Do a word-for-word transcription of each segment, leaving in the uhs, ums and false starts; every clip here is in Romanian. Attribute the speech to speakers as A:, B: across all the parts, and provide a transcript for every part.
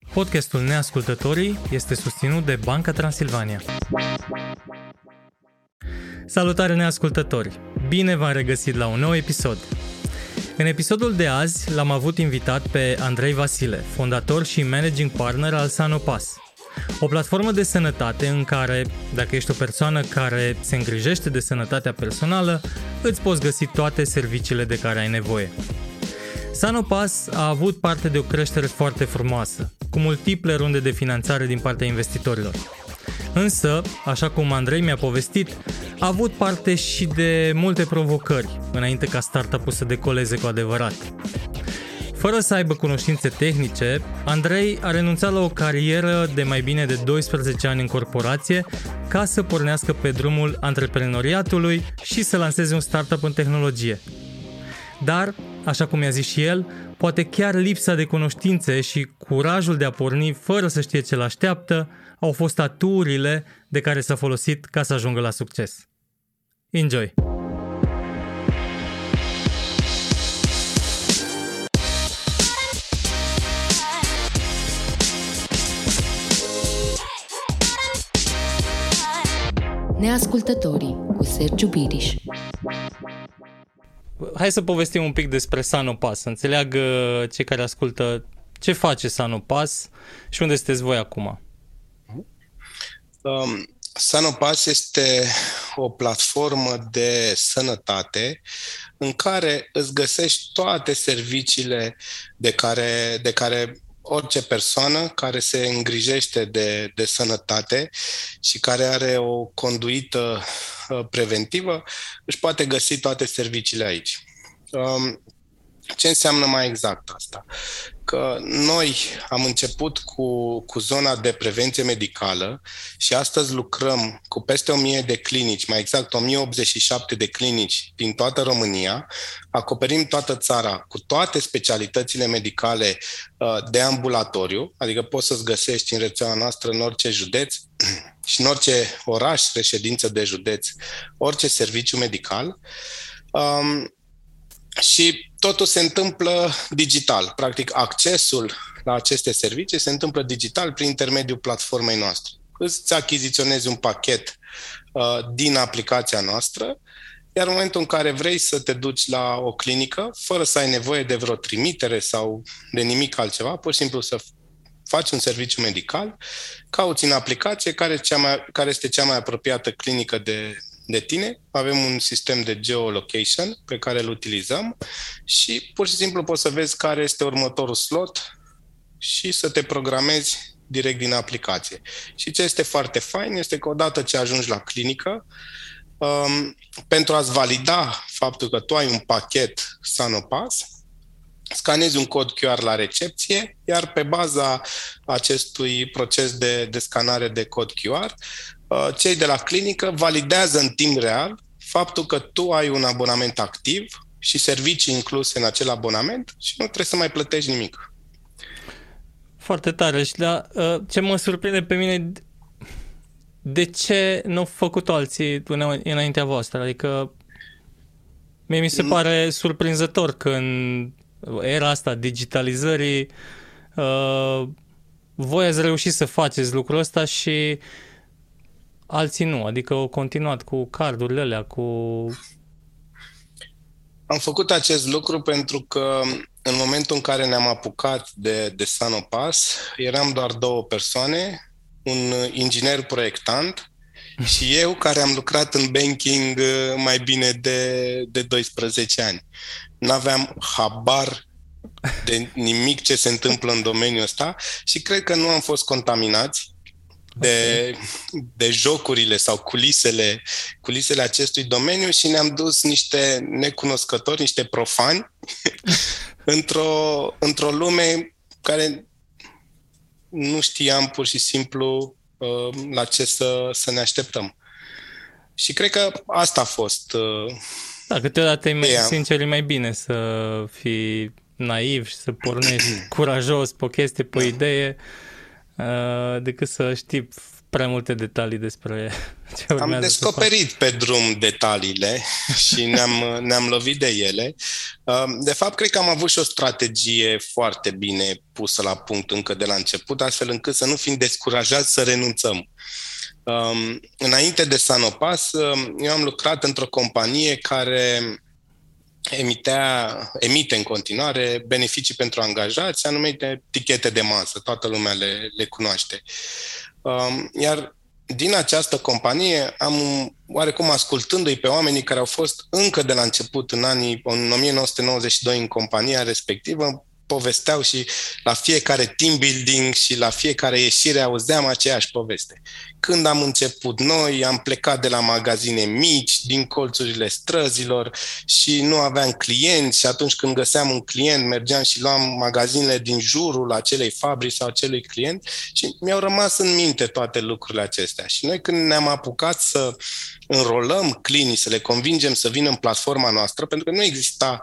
A: Podcastul Neascultătorii este susținut de Banca Transilvania. Salutare neascultători! Bine v-am regăsit la un nou episod! În episodul de azi l-am avut invitat pe Andrei Vasile, fondator și managing partner al Sanopass, o platformă de sănătate în care, dacă ești o persoană care se îngrijește de sănătatea personală, îți poți găsi toate serviciile de care ai nevoie. Sanopass a avut parte de o creștere foarte frumoasă, cu multiple runde de finanțare din partea investitorilor. Însă, așa cum Andrei mi-a povestit, a avut parte și de multe provocări înainte ca startup-ul să decoleze cu adevărat. Fără să aibă cunoștințe tehnice, Andrei a renunțat la o carieră de mai bine de doisprezece ani în corporație ca să pornească pe drumul antreprenoriatului și să lanseze un startup în tehnologie. Dar, așa cum i-a zis și el, poate chiar lipsa de cunoștințe și curajul de a porni fără să știe ce l-așteaptă au fost aturile de care s-a folosit ca să ajungă la succes. Enjoy!
B: Neascultătorii cu Sergiu Biriș.
A: Hai să povestim un pic despre Sanopass, să înțeleagă cei care ascultă ce face Sanopass și unde sunteți voi acum.
C: Um, Sanopass este o platformă de sănătate în care îți găsești toate serviciile de care, de care orice persoană care se îngrijește de, de sănătate și care are o conduită uh, preventivă își poate găsi toate serviciile aici. Um, ce înseamnă mai exact asta? Că noi am început cu, cu zona de prevenție medicală și astăzi lucrăm cu peste o mie de clinici, mai exact o mie optzeci și șapte de clinici din toată România. Acoperim toată țara cu toate specialitățile medicale uh, de ambulatoriu, adică poți să-ți găsești în rețeaua noastră în orice județ și în orice oraș, reședință de județ, orice serviciu medical. Um, Și totul se întâmplă digital. Practic, accesul la aceste servicii se întâmplă digital prin intermediul platformei noastre. Îți achiziționezi un pachet uh, din aplicația noastră, iar în momentul în care vrei să te duci la o clinică, fără să ai nevoie de vreo trimitere sau de nimic altceva, pur și simplu să faci un serviciu medical, cauți în aplicație care, cea mai, care este cea mai apropiată clinică de de tine, avem un sistem de geolocation pe care îl utilizăm și pur și simplu poți să vezi care este următorul slot și să te programezi direct din aplicație. Și ce este foarte fain este că odată ce ajungi la clinică, um, pentru a-ți valida faptul că tu ai un pachet Sanopass, scanezi un cod Q R la recepție, iar pe baza acestui proces de, de scanare de cod Q R, cei de la clinică validează în timp real faptul că tu ai un abonament activ și servicii incluse în acel abonament și nu trebuie să mai plătești nimic.
A: Foarte tare. Și da, ce mă surprinde pe mine, de ce nu au făcut alții înaintea voastră? Adică mie mi se pare surprinzător că în era asta digitalizării voi ați reușit să faceți lucrul ăsta și alții nu, adică au continuat cu cardurile alea, cu...
C: Am făcut acest lucru pentru că în momentul în care ne-am apucat de, de Sanopass, eram doar două persoane, un inginer proiectant și eu care am lucrat în banking mai bine de, de doisprezece ani. N-aveam habar de nimic ce se întâmplă în domeniul ăsta și cred că nu am fost contaminați de, de jocurile sau culisele, culisele acestui domeniu și ne-am dus niște necunoscători, niște profani într-o, într-o lume care nu știam pur și simplu uh, la ce să, să ne așteptăm. Și cred că asta a fost. Uh,
A: da, câteodată e mai sincer, e mai bine să fii naiv și să pornești curajos pe o chestie, pe o idee, uh, decât să știi prea multe detalii despre ce urmează.
C: Am descoperit pe drum detaliile și ne-am, ne-am lovit de ele. De fapt, cred că am avut și o strategie foarte bine pusă la punct încă de la început, astfel încât să nu fim descurajați să renunțăm. Înainte de Sanopas, eu am lucrat într-o companie care emitea, emite în continuare beneficii pentru angajați, anumite tichete de masă, toată lumea le, le cunoaște. Iar din această companie am, oarecum ascultându-i pe oamenii care au fost încă de la început, în anii în o mie nouă sute nouăzeci și doi, în compania respectivă, povesteau și la fiecare team building și la fiecare ieșire auzeam aceeași poveste. Când am început noi, am plecat de la magazine mici, din colțurile străzilor și nu aveam clienți și atunci când găseam un client, mergeam și luam magazinele din jurul acelei fabrici sau acelui client și mi-au rămas în minte toate lucrurile acestea. Și noi când ne-am apucat să înrolăm clinici, să le convingem să vină în platforma noastră, pentru că nu exista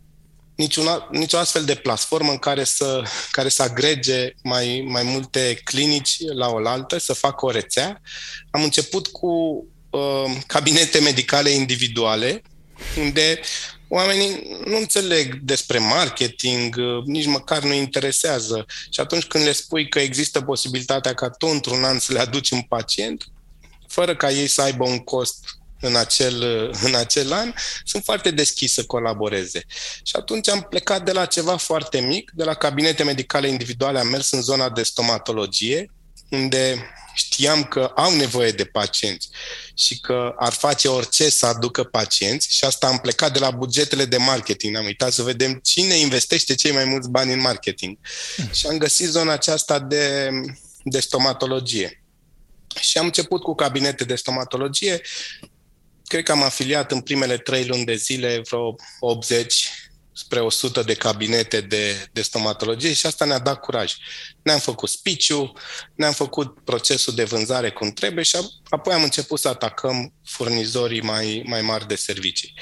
C: Niciuna, nicio astfel de platformă în care să, care să agrege mai, mai multe clinici la oaltă, să facă o rețea. Am început cu uh, cabinete medicale individuale, unde oamenii nu înțeleg despre marketing, uh, nici măcar nu interesează. Și atunci când le spui că există posibilitatea ca tu într-un an să le aduci un pacient, fără ca ei să aibă un cost în acel, în acel an, sunt foarte deschiși să colaboreze. Și atunci am plecat de la ceva foarte mic, de la cabinete medicale individuale, am mers în zona de stomatologie, unde știam că au nevoie de pacienți și că ar face orice să aducă pacienți și asta am plecat de la bugetele de marketing. Am uitat să vedem cine investește cei mai mulți bani în marketing. Și am găsit zona aceasta de, de stomatologie. Și am început cu cabinete de stomatologie. Cred că am afiliat în primele trei luni de zile vreo optzeci spre o sută de cabinete de, de stomatologie și asta ne-a dat curaj. Ne-am făcut speech-ul, ne-am făcut procesul de vânzare cum trebuie și apoi am început să atacăm furnizorii mai, mai mari de servicii.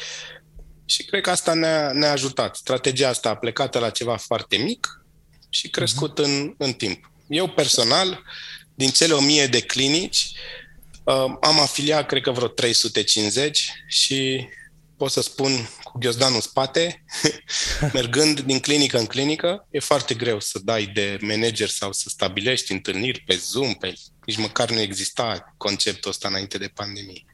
C: Și cred că asta ne-a, ne-a ajutat. Strategia asta a plecat la ceva foarte mic și crescut uh-huh. în, în timp. Eu personal, din cele o mie de clinici, Uh, am afiliat, cred că vreo trei sute cincizeci și pot să spun cu ghiozdanul în spate, mergând din clinică în clinică, e foarte greu să dai de manager sau să stabilești întâlniri pe Zoom, pe... nici măcar nu exista conceptul ăsta înainte de pandemie.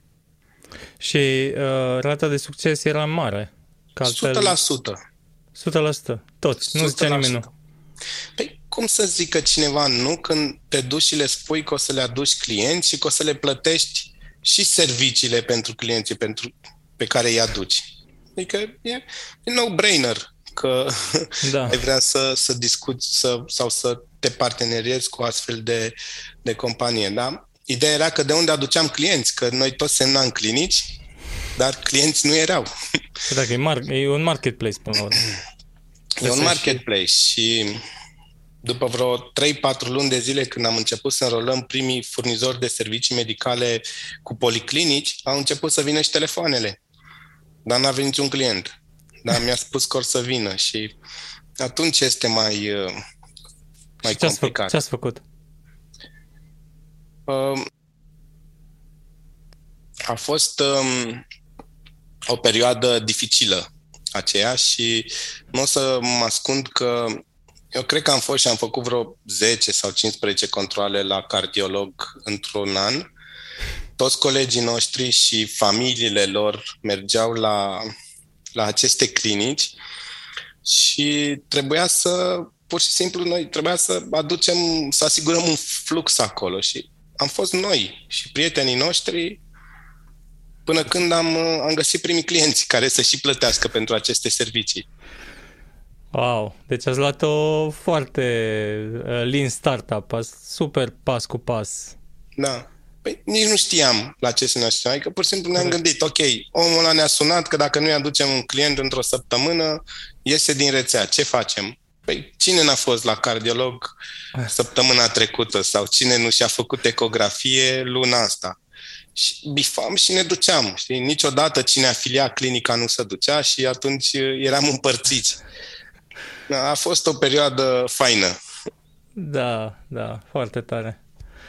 A: Și uh, rata de succes era mare?
C: Că altfel... o sută la sută.
A: o sută la sută. Toți, nu zicea nimeni nu.
C: Păi, cum să zică cineva nu când te duci și le spui că o să le aduci clienți și că o să le plătești și serviciile pentru clienții pentru, pe care îi aduci? Adică e, e no-brainer că da. ai vrea să, să discuți să, sau să te parteneriezi cu astfel de, de companie. Da? Ideea era că de unde aduceam clienți, că noi toți semnam clinici, dar clienți nu erau.
A: Dacă e, mar- e un marketplace până la urmă.
C: E un marketplace și după vreo trei patru luni de zile când am început să înrolăm primii furnizori de servicii medicale cu policlinici, au început să vină și telefoanele. Dar n-a venit niciun client. Dar mi-a spus că or să vină și atunci este mai, mai
A: ce
C: complicat.
A: Ce ați făcut?
C: Uh, a fost um, o perioadă dificilă aceea și nu o să mă ascund că eu cred că am fost și am făcut vreo zece sau cincisprezece controale la cardiolog într-un an. Toți colegii noștri și familiile lor mergeau la, la aceste clinici și trebuia să, pur și simplu, noi trebuia să aducem, să asigurăm un flux acolo și am fost noi și prietenii noștri până când am, am găsit primii clienți care să și plătească pentru aceste servicii.
A: Wow! Deci ați luat-o foarte lean startup, super pas cu pas.
C: Da. Păi nici nu știam la ce să ne așteptăm. Adică pur și simplu ne-am gândit, ok, omul ăla ne-a sunat că dacă nu-i aducem un client într-o săptămână, iese din rețea. Ce facem? Păi cine n-a fost la cardiolog săptămâna trecută sau cine nu și-a făcut ecografie luna asta? Și bifam și ne duceam. Știi? Niciodată cine afilia clinica nu se ducea și atunci eram împărțiți. A fost o perioadă faină.
A: Da, da, foarte tare.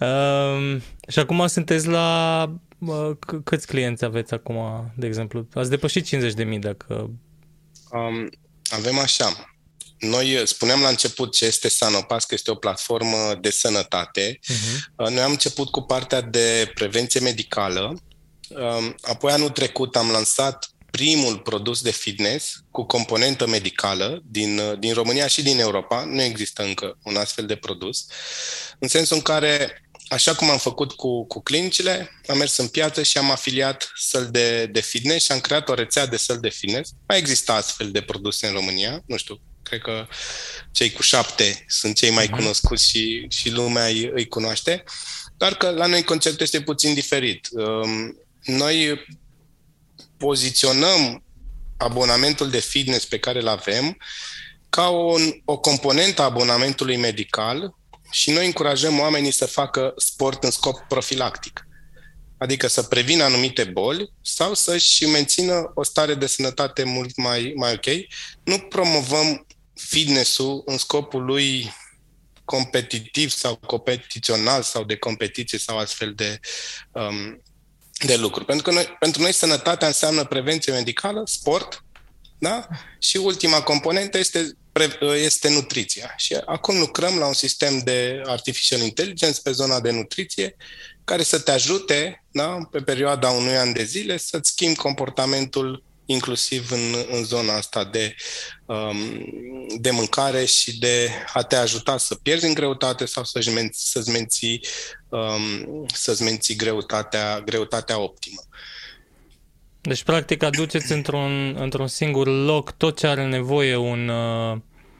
A: Uh, și acum sunteți la... Uh, c- câți clienți aveți acum, de exemplu? Ați depășit cincizeci de mii dacă...
C: Um, avem așa. Noi spuneam la început ce este Sanopas, că este o platformă de sănătate. Uh-huh. Noi am început cu partea de prevenție medicală. Apoi anul trecut am lansat primul produs de fitness cu componentă medicală din, din România și din Europa. Nu există încă un astfel de produs. În sensul în care, așa cum am făcut cu, cu clinicile, am mers în piață și am afiliat săli de, de fitness și am creat o rețea de săli de fitness. Mai există astfel de produse în România, nu știu. Cred că cei cu șapte sunt cei mai cunoscuți și, și lumea îi, îi cunoaște, doar că la noi conceptul este puțin diferit. Noi poziționăm abonamentul de fitness pe care îl avem ca o, o componentă a abonamentului medical și noi încurajăm oamenii să facă sport în scop profilactic. Adică să prevină anumite boli sau să-și mențină o stare de sănătate mult mai, mai ok. Nu promovăm fitness-ul în scopul lui competitiv sau competițional sau de competiție sau astfel de, um, de lucruri. Pentru că noi, pentru noi sănătatea înseamnă prevenție medicală, sport, da? Și ultima componentă este, este nutriția. Și acum lucrăm la un sistem de artificial intelligence pe zona de nutriție care să te ajute, da, pe perioada unui an de zile să-ți schimbi comportamentul inclusiv în, în zona asta de, um, de mâncare și de a te ajuta să pierzi în greutate sau să-și menți, să-ți, menții, um, să-ți menții greutatea, greutatea optimă.
A: Deci, practic, aduceți într-un, într-un singur loc tot ce are nevoie un, uh,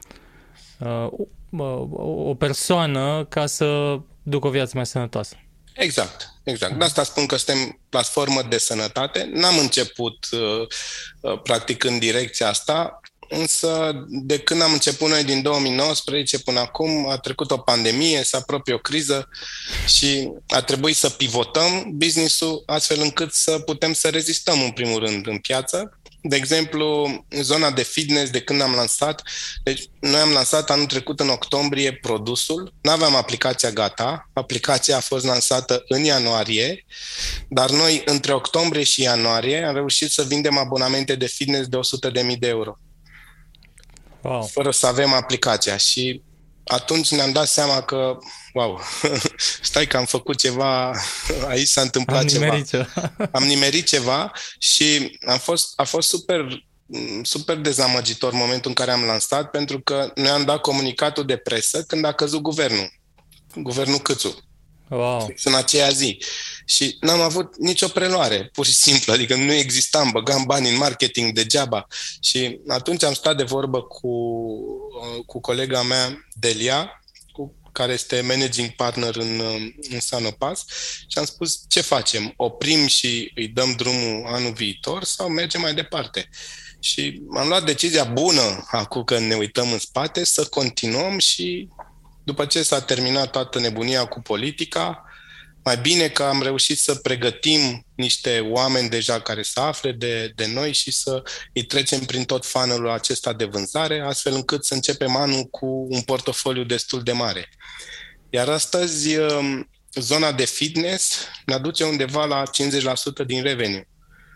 A: uh, o persoană ca să ducă o viață mai sănătoasă.
C: Exact, exact. De asta spun că suntem platformă de sănătate. N-am început, uh, uh, practic, în direcția asta, însă de când am început noi din două mii nouăsprezece până acum a trecut o pandemie, se apropie o criză și a trebuit să pivotăm business-ul astfel încât să putem să rezistăm în primul rând în piață. De exemplu, în zona de fitness, de când am lansat, deci noi am lansat anul trecut în octombrie produsul, n-aveam aplicația gata, aplicația a fost lansată în ianuarie, dar noi între octombrie și ianuarie am reușit să vindem abonamente de fitness de o sută de mii de euro. Wow. Fără să avem aplicația și atunci ne-am dat seama că, wow, stai că am făcut ceva, aici s-a întâmplat
A: am
C: ceva.
A: Nimerit ceva.
C: Am nimerit ceva și am fost, a fost super, super dezamăgitor momentul în care am lansat, pentru că noi am dat comunicatul de presă când a căzut guvernul, guvernul Câțu.
A: Wow.
C: În aceea zi. Și n-am avut nicio preluare, pur și simplu, adică nu existam, băgam bani în marketing degeaba. Și atunci am stat de vorbă cu, cu colega mea, Delia, cu, care este managing partner în, în Sanopas, și am spus, ce facem? Oprim și îi dăm drumul anul viitor sau mergem mai departe? Și am luat decizia bună, acum că ne uităm în spate, să continuăm și după ce s-a terminat toată nebunia cu politica, mai bine că am reușit să pregătim niște oameni deja care să afle de, de noi și să îi trecem prin tot funnel-ul acesta de vânzare, astfel încât să începem anul cu un portofoliu destul de mare. Iar astăzi, zona de fitness ne aduce undeva la cincizeci la sută din revenue.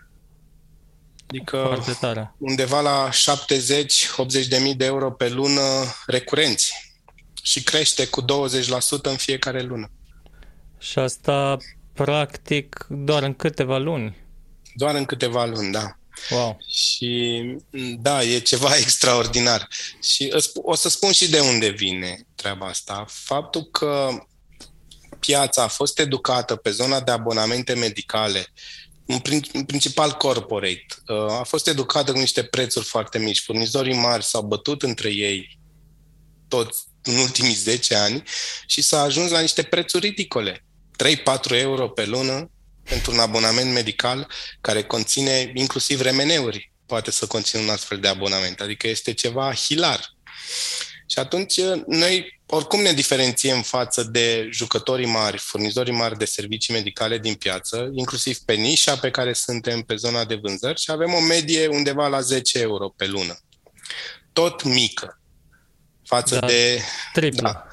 C: Adică undeva la șaptezeci optzeci de mii de euro pe lună recurenți. Și crește cu douăzeci la sută în fiecare lună.
A: Și asta, practic, doar în câteva luni?
C: Doar în câteva luni, da.
A: Wow.
C: Și, da, e ceva extraordinar. Și o să spun și de unde vine treaba asta. Faptul că piața a fost educată pe zona de abonamente medicale, în principal corporate, a fost educată cu niște prețuri foarte mici. Furnizorii mari s-au bătut între ei toți în ultimii zece ani și s-a ajuns la niște prețuri ridicole. trei patru euro pe lună pentru un abonament medical care conține inclusiv R M N-uri. Poate să conțină un astfel de abonament. Adică este ceva hilar. Și atunci noi oricum ne diferențiem față de jucătorii mari, furnizorii mari de servicii medicale din piață, inclusiv pe nișa pe care suntem pe zona de vânzări, și avem o medie undeva la zece euro pe lună. Tot mică. Față
A: da,
C: de...
A: triplu.
C: Da,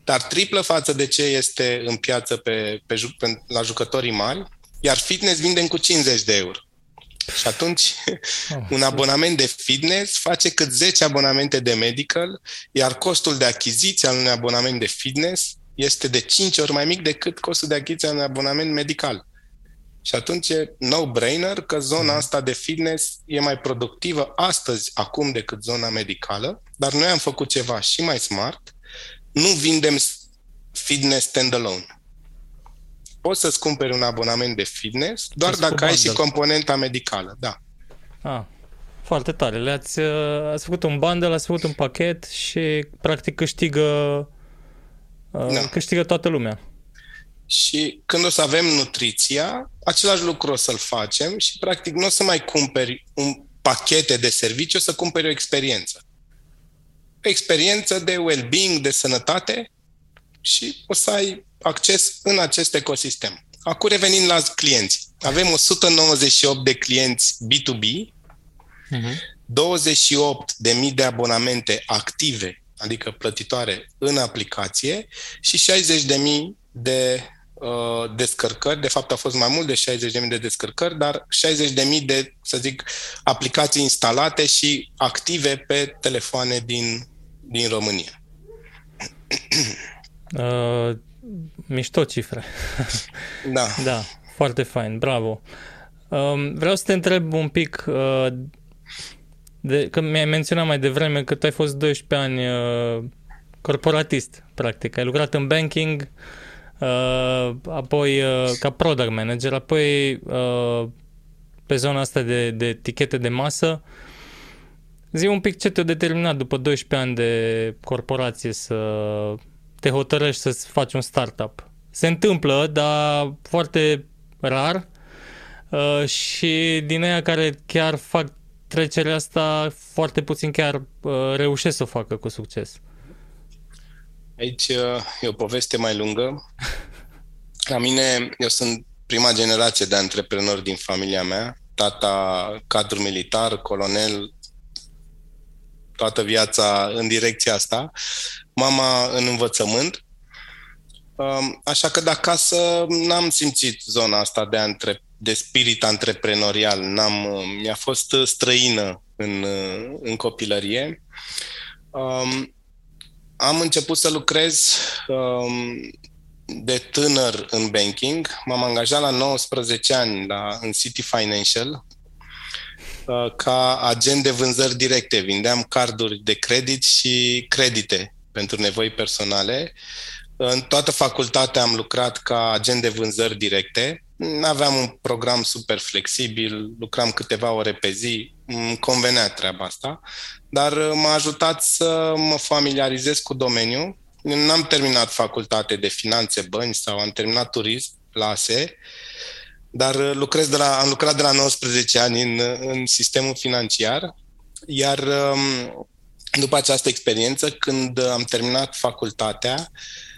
C: dar triplă față de ce este în piață pe, pe, pe, la jucătorii mari, iar fitness vindem cu cincizeci de euro. Și atunci un abonament de fitness face cât zece abonamente de medical, iar costul de achiziție al unui abonament de fitness este de cinci ori mai mic decât costul de achiziție al unui abonament medical. Și atunci e no-brainer că zona asta de fitness e mai productivă astăzi, acum, decât zona medicală, dar noi am făcut ceva și mai smart. Nu vindem fitness standalone. Poți să-ți cumperi un abonament de fitness doar Ați dacă ai și componenta medicală. Da.
A: Ah, foarte tare. Le-ați ați făcut un bundle, ați făcut un pachet și practic câștigă, da. câștigă toată lumea.
C: Și când o să avem nutriția, același lucru o să-l facem și practic nu o să mai cumperi un pachete de serviciu, o să cumperi o experiență. O experiență de well-being, de sănătate și o să ai acces în acest ecosistem. Acum revenind la clienți. Avem o sută nouăzeci și opt de clienți B doi B, uh-huh. douăzeci și opt de mii de abonamente active, adică plătitoare în aplicație și șaizeci de mii de uh, descărcări. De fapt, a fost mai mult de șaizeci de mii de descărcări, dar șaizeci de mii de, să zic, aplicații instalate și active pe telefoane din, din România.
A: Uh, mișto cifre.
C: Da.
A: Da, foarte fain, bravo. Uh, vreau să te întreb un pic, uh, de, că mi-ai menționat mai devreme că tu ai fost doisprezece ani uh, corporatist, practic. Ai lucrat în banking, uh, apoi uh, ca product manager, apoi uh, pe zona asta de, de tichete de masă. Zi un pic ce te-a determinat după doisprezece ani de corporație să te hotărăști să faci un startup. Se întâmplă, dar foarte rar uh, și din aia care chiar fac trecerea asta, foarte puțin chiar uh, reușesc să o facă cu succes.
C: Aici uh, e o poveste mai lungă. La mine, eu sunt prima generație de antreprenori din familia mea. Tata cadru militar, colonel, toată viața în direcția asta. Mama în învățământ. Așa că de acasă n-am simțit zona asta de, antre- de spirit antreprenorial. N-am, mi-a fost străină în, în copilărie. Um, am început să lucrez um, de tânăr în banking. M-am angajat la nouăsprezece ani la, în City Financial uh, ca agent de vânzări directe. Vindeam carduri de credit și credite pentru nevoi personale. În toată facultatea am lucrat ca agent de vânzări directe. Aveam un program super flexibil, lucram câteva ore pe zi, îmi convenea treaba asta, dar m-a ajutat să mă familiarizez cu domeniul. N-am terminat facultate de finanțe, bănci sau am terminat turism la A S E, dar lucrez de la, am lucrat de la nouăsprezece ani în, în sistemul financiar, iar după această experiență, când am terminat facultatea,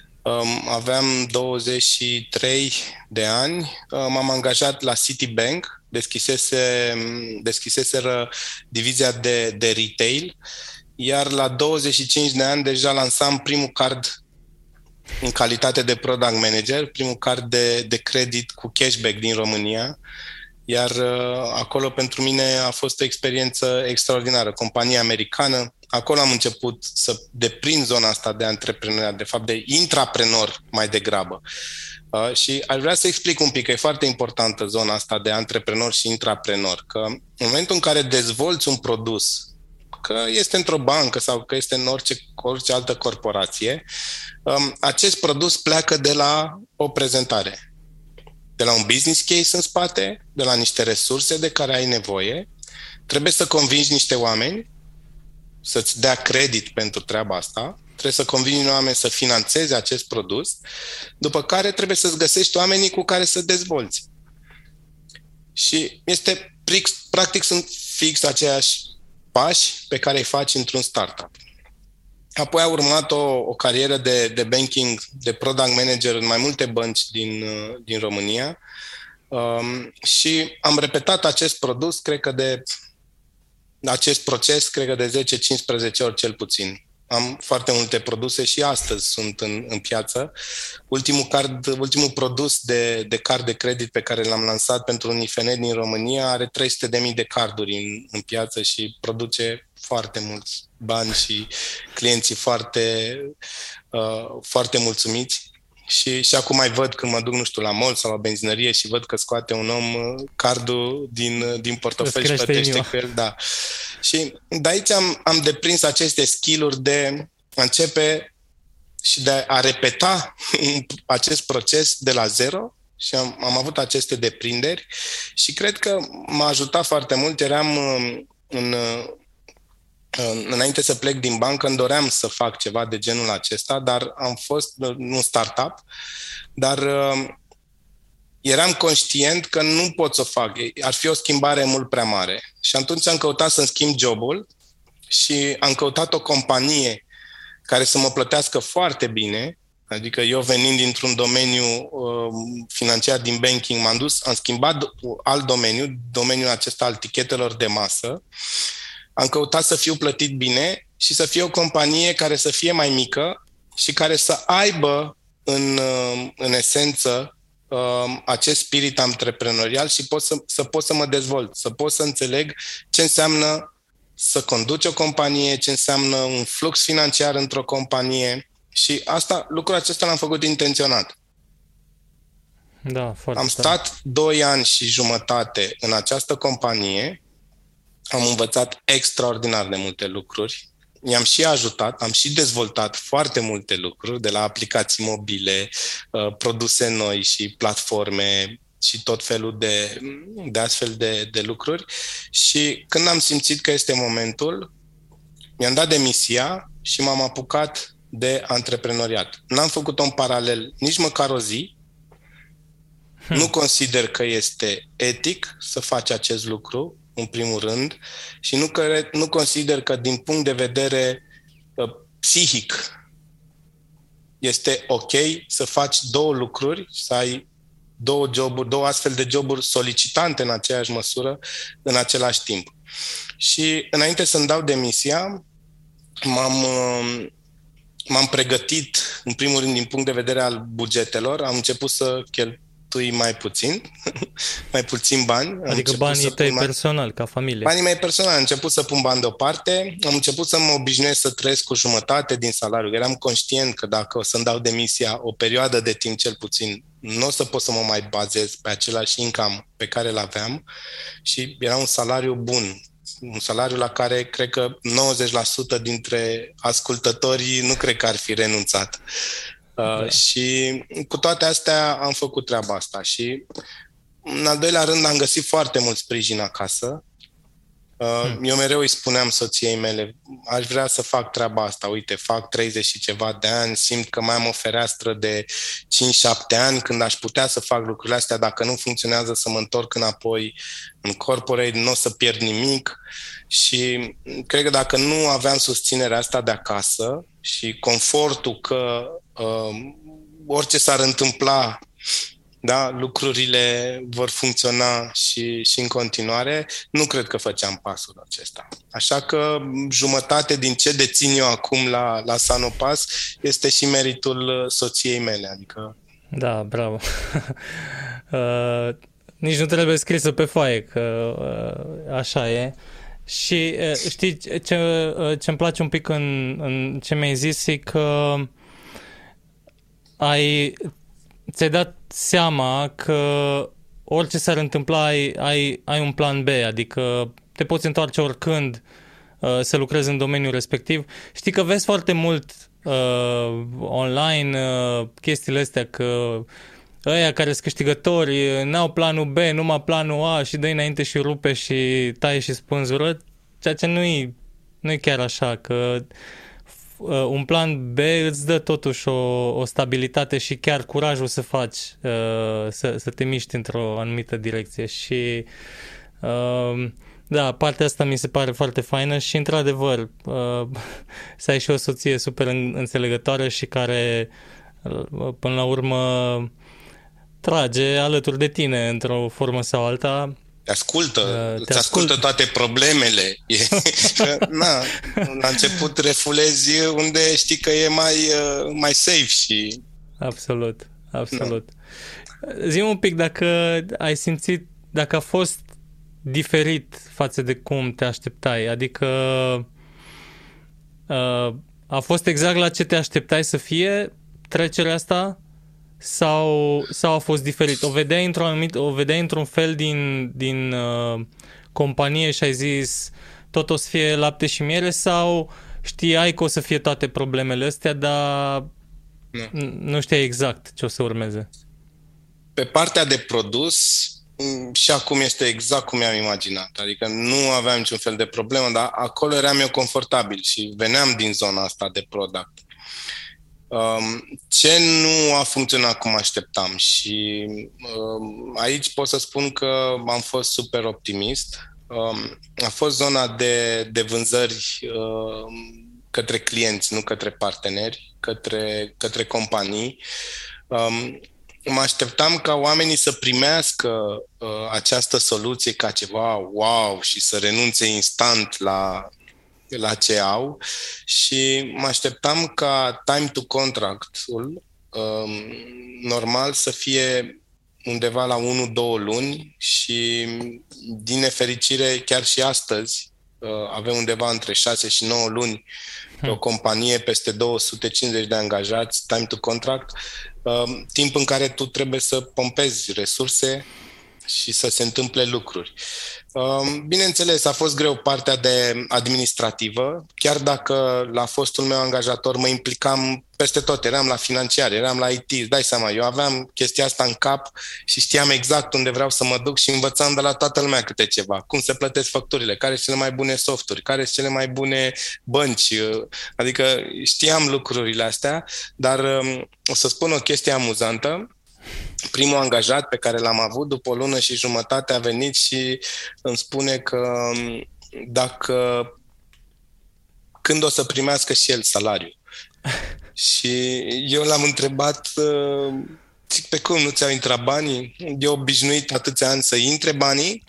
C: aveam douăzeci și trei de ani, m-am angajat la Citibank, deschisese, deschiseseră divizia de, de retail, iar la douăzeci și cinci de ani deja lansam primul card în calitate de product manager, primul card de, de credit cu cashback din România, iar acolo pentru mine a fost o experiență extraordinară. Compania americană, acolo am început să deprind zona asta de antreprenoriat, de fapt de intraprenor mai degrabă. Uh, și aș vrea să explic un pic, că e foarte importantă zona asta de antreprenor și intraprenor, că în momentul în care dezvolți un produs, că este într-o bancă sau că este în orice, orice altă corporație, um, acest produs pleacă de la o prezentare, de la un business case în spate, de la niște resurse de care ai nevoie, trebuie să convingi niște oameni să-ți dea credit pentru treaba asta, trebuie să convingi oameni să finanțeze acest produs, după care trebuie să-ți găsești oamenii cu care să dezvolți. Și este, practic, sunt fix aceiași pași pe care îi faci într-un startup. Apoi a urmat o, o carieră de, de banking, de product manager în mai multe bănci din, din România um, și am repetat acest produs, cred că de acest proces, cred că de zece cincisprezece ori cel puțin. am foarte multe produse și astăzi sunt în, în piață. Ultimul, card, ultimul produs de, de card de credit pe care l-am lansat pentru un I F N din România are trei sute de mii de carduri în, în piață și produce foarte mulți bani și clienții foarte, uh, foarte mulțumiți. Și, și acum mai văd când mă duc, nu știu, la mall sau la benzinărie și văd că scoate un om cardul din, din portofel și plătește cu el. Da. Și de aici am, am deprins aceste skill-uri de a începe și de a repeta acest proces de la zero și am, am avut aceste deprinderi și cred că m-a ajutat foarte mult. Eram în... Înainte să plec din bancă, îmi doream să fac ceva de genul acesta, dar am fost un startup, dar uh, eram conștient că nu pot să o fac. Ar fi o schimbare mult prea mare. Și atunci am căutat să-mi schimb jobul și am căutat o companie care să mă plătească foarte bine, adică eu venind dintr-un domeniu uh, financiar din banking, m-am dus, am schimbat alt domeniu, domeniul acesta al tichetelor de masă. Am căutat să fiu plătit bine și să fie o companie care să fie mai mică și care să aibă în, în esență acest spirit antreprenorial și pot să, să pot să mă dezvolt, să pot să înțeleg ce înseamnă să conduci o companie, ce înseamnă un flux financiar într-o companie și asta, lucrul acesta l-am făcut intenționat.
A: Da, foarte
C: Am stat doi ani și jumătate în această companie. Am învățat extraordinar de multe lucruri. I-am și ajutat, am și dezvoltat foarte multe lucruri, de la aplicații mobile, produse noi și platforme și tot felul de, de astfel de, de lucruri. Și când am simțit că este momentul, mi-am dat demisia și m-am apucat de antreprenoriat. N-am făcut-o în paralel nici măcar o zi. Hmm. Nu consider că este etic să faci acest lucru, în primul rând, și nu, că, nu consider că din punct de vedere uh, psihic este ok să faci două lucruri, să ai două joburi, două astfel de joburi solicitante în aceeași măsură, în același timp. Și înainte să-mi dau demisia, m-am, uh, m-am pregătit, în primul rând, din punct de vedere al bugetelor, am început să cheltuiesc tui mai puțin, mai puțin bani.
A: Adică banii tăi personal, ca familie.
C: Banii mei personal. Am început să pun bani deoparte, am început să mă obișnuiesc să trăiesc cu jumătate din salariu. Eram conștient că dacă o să-mi dau demisia o perioadă de timp cel puțin, nu o să pot să mă mai bazez pe același income pe care îl aveam și era un salariu bun. Un salariu la care cred că nouăzeci la sută dintre ascultătorii nu cred că ar fi renunțat. Uh, da. Și cu toate astea am făcut treaba asta și în al doilea rând am găsit foarte mult sprijin acasă. Uh, hmm. Eu mereu îi spuneam soției mele, aș vrea să fac treaba asta, uite, fac treizeci și ceva de ani, simt că mai am o fereastră de cinci șapte ani când aș putea să fac lucrurile astea, dacă nu funcționează să mă întorc înapoi în corporate, nu o să pierd nimic și cred că dacă nu aveam susținerea asta de acasă și confortul că uh, orice s-ar întâmpla, da, lucrurile vor funcționa și, și în continuare, nu cred că făceam pasul acesta. Așa că jumătate din ce dețin eu acum la, la Sanopas este și meritul soției mele. Adică...
A: Da, bravo. uh, nici nu trebuie scrisă pe foaie, că uh, așa e. Și uh, știi ce, uh, ce-mi place un pic în, în ce mi-ai zis e că ai... ți-ai dat seama că orice s-ar întâmpla ai, ai, ai un plan B, adică te poți întoarce oricând uh, să lucrezi în domeniul respectiv. Știi că vezi foarte mult uh, online uh, chestiile astea că ăia care sunt câștigători n-au planul B, numai planul A și dă înainte și rupe și taie și spânzură, ceea ce nu-i, nu-i chiar așa, că Uh, un plan B îți dă totuși o, o stabilitate și chiar curajul să faci, uh, să, să te miști într-o anumită direcție și uh, da, partea asta mi se pare foarte faină și într-adevăr uh, să ai și o soție super înțelegătoare și care uh, până la urmă trage alături de tine într-o formă sau alta.
C: Te ascultă,
A: Uh, te
C: îți ascultă
A: ascult.
C: toate problemele. E, na, la început refulezi unde știi că e mai, mai safe și...
A: Absolut, absolut. Zi-mi un pic dacă ai simțit, dacă a fost diferit față de cum te așteptai, adică uh, a fost exact la ce te așteptai să fie trecerea asta sau, sau a fost diferit? O vedeai într-un anumit, o vedeai într-un fel din, din uh, companie și ai zis tot o să fie lapte și miere sau știai că o să fie toate problemele astea, dar
C: Nu.
A: nu știai exact ce o să urmeze?
C: Pe partea de produs, și acum este exact cum mi-am imaginat. Adică nu aveam niciun fel de problemă, dar acolo eram eu confortabil și veneam din zona asta de product. Ce nu a funcționat cum așteptam și aici pot să spun că am fost super optimist. A fost zona de, de vânzări către clienți, nu către parteneri, către, către companii. Mă așteptam ca oamenii să primească uh, această soluție ca ceva wow și să renunțe instant la, la ce au și mă așteptam ca time to contract-ul uh, normal să fie undeva la unu două luni și din nefericire chiar și astăzi uh, avem undeva între șase și nouă luni hmm. o companie peste două sute cincizeci de angajați, time to contract, Uh, timp în care tu trebuie să pompezi resurse și să se întâmple lucruri. Uh, bineînțeles, a fost greu partea de administrativă, chiar dacă la fostul meu angajator mă implicam peste tot, eram la financiar, eram la I T, îți dai seama, eu aveam chestia asta în cap și știam exact unde vreau să mă duc și învățam de la toată lumea câte ceva, cum se plătesc facturile, care sunt cele mai bune softuri, care sunt cele mai bune bănci, adică știam lucrurile astea, dar o să spun o chestie amuzantă. Primul angajat pe care l-am avut, după o lună și jumătate, a venit și îmi spune că dacă când o să primească și el salariu. Și eu l-am întrebat, zic, pe cum, nu ți-au intrat banii? Eu obișnuit atâția ani să intre banii,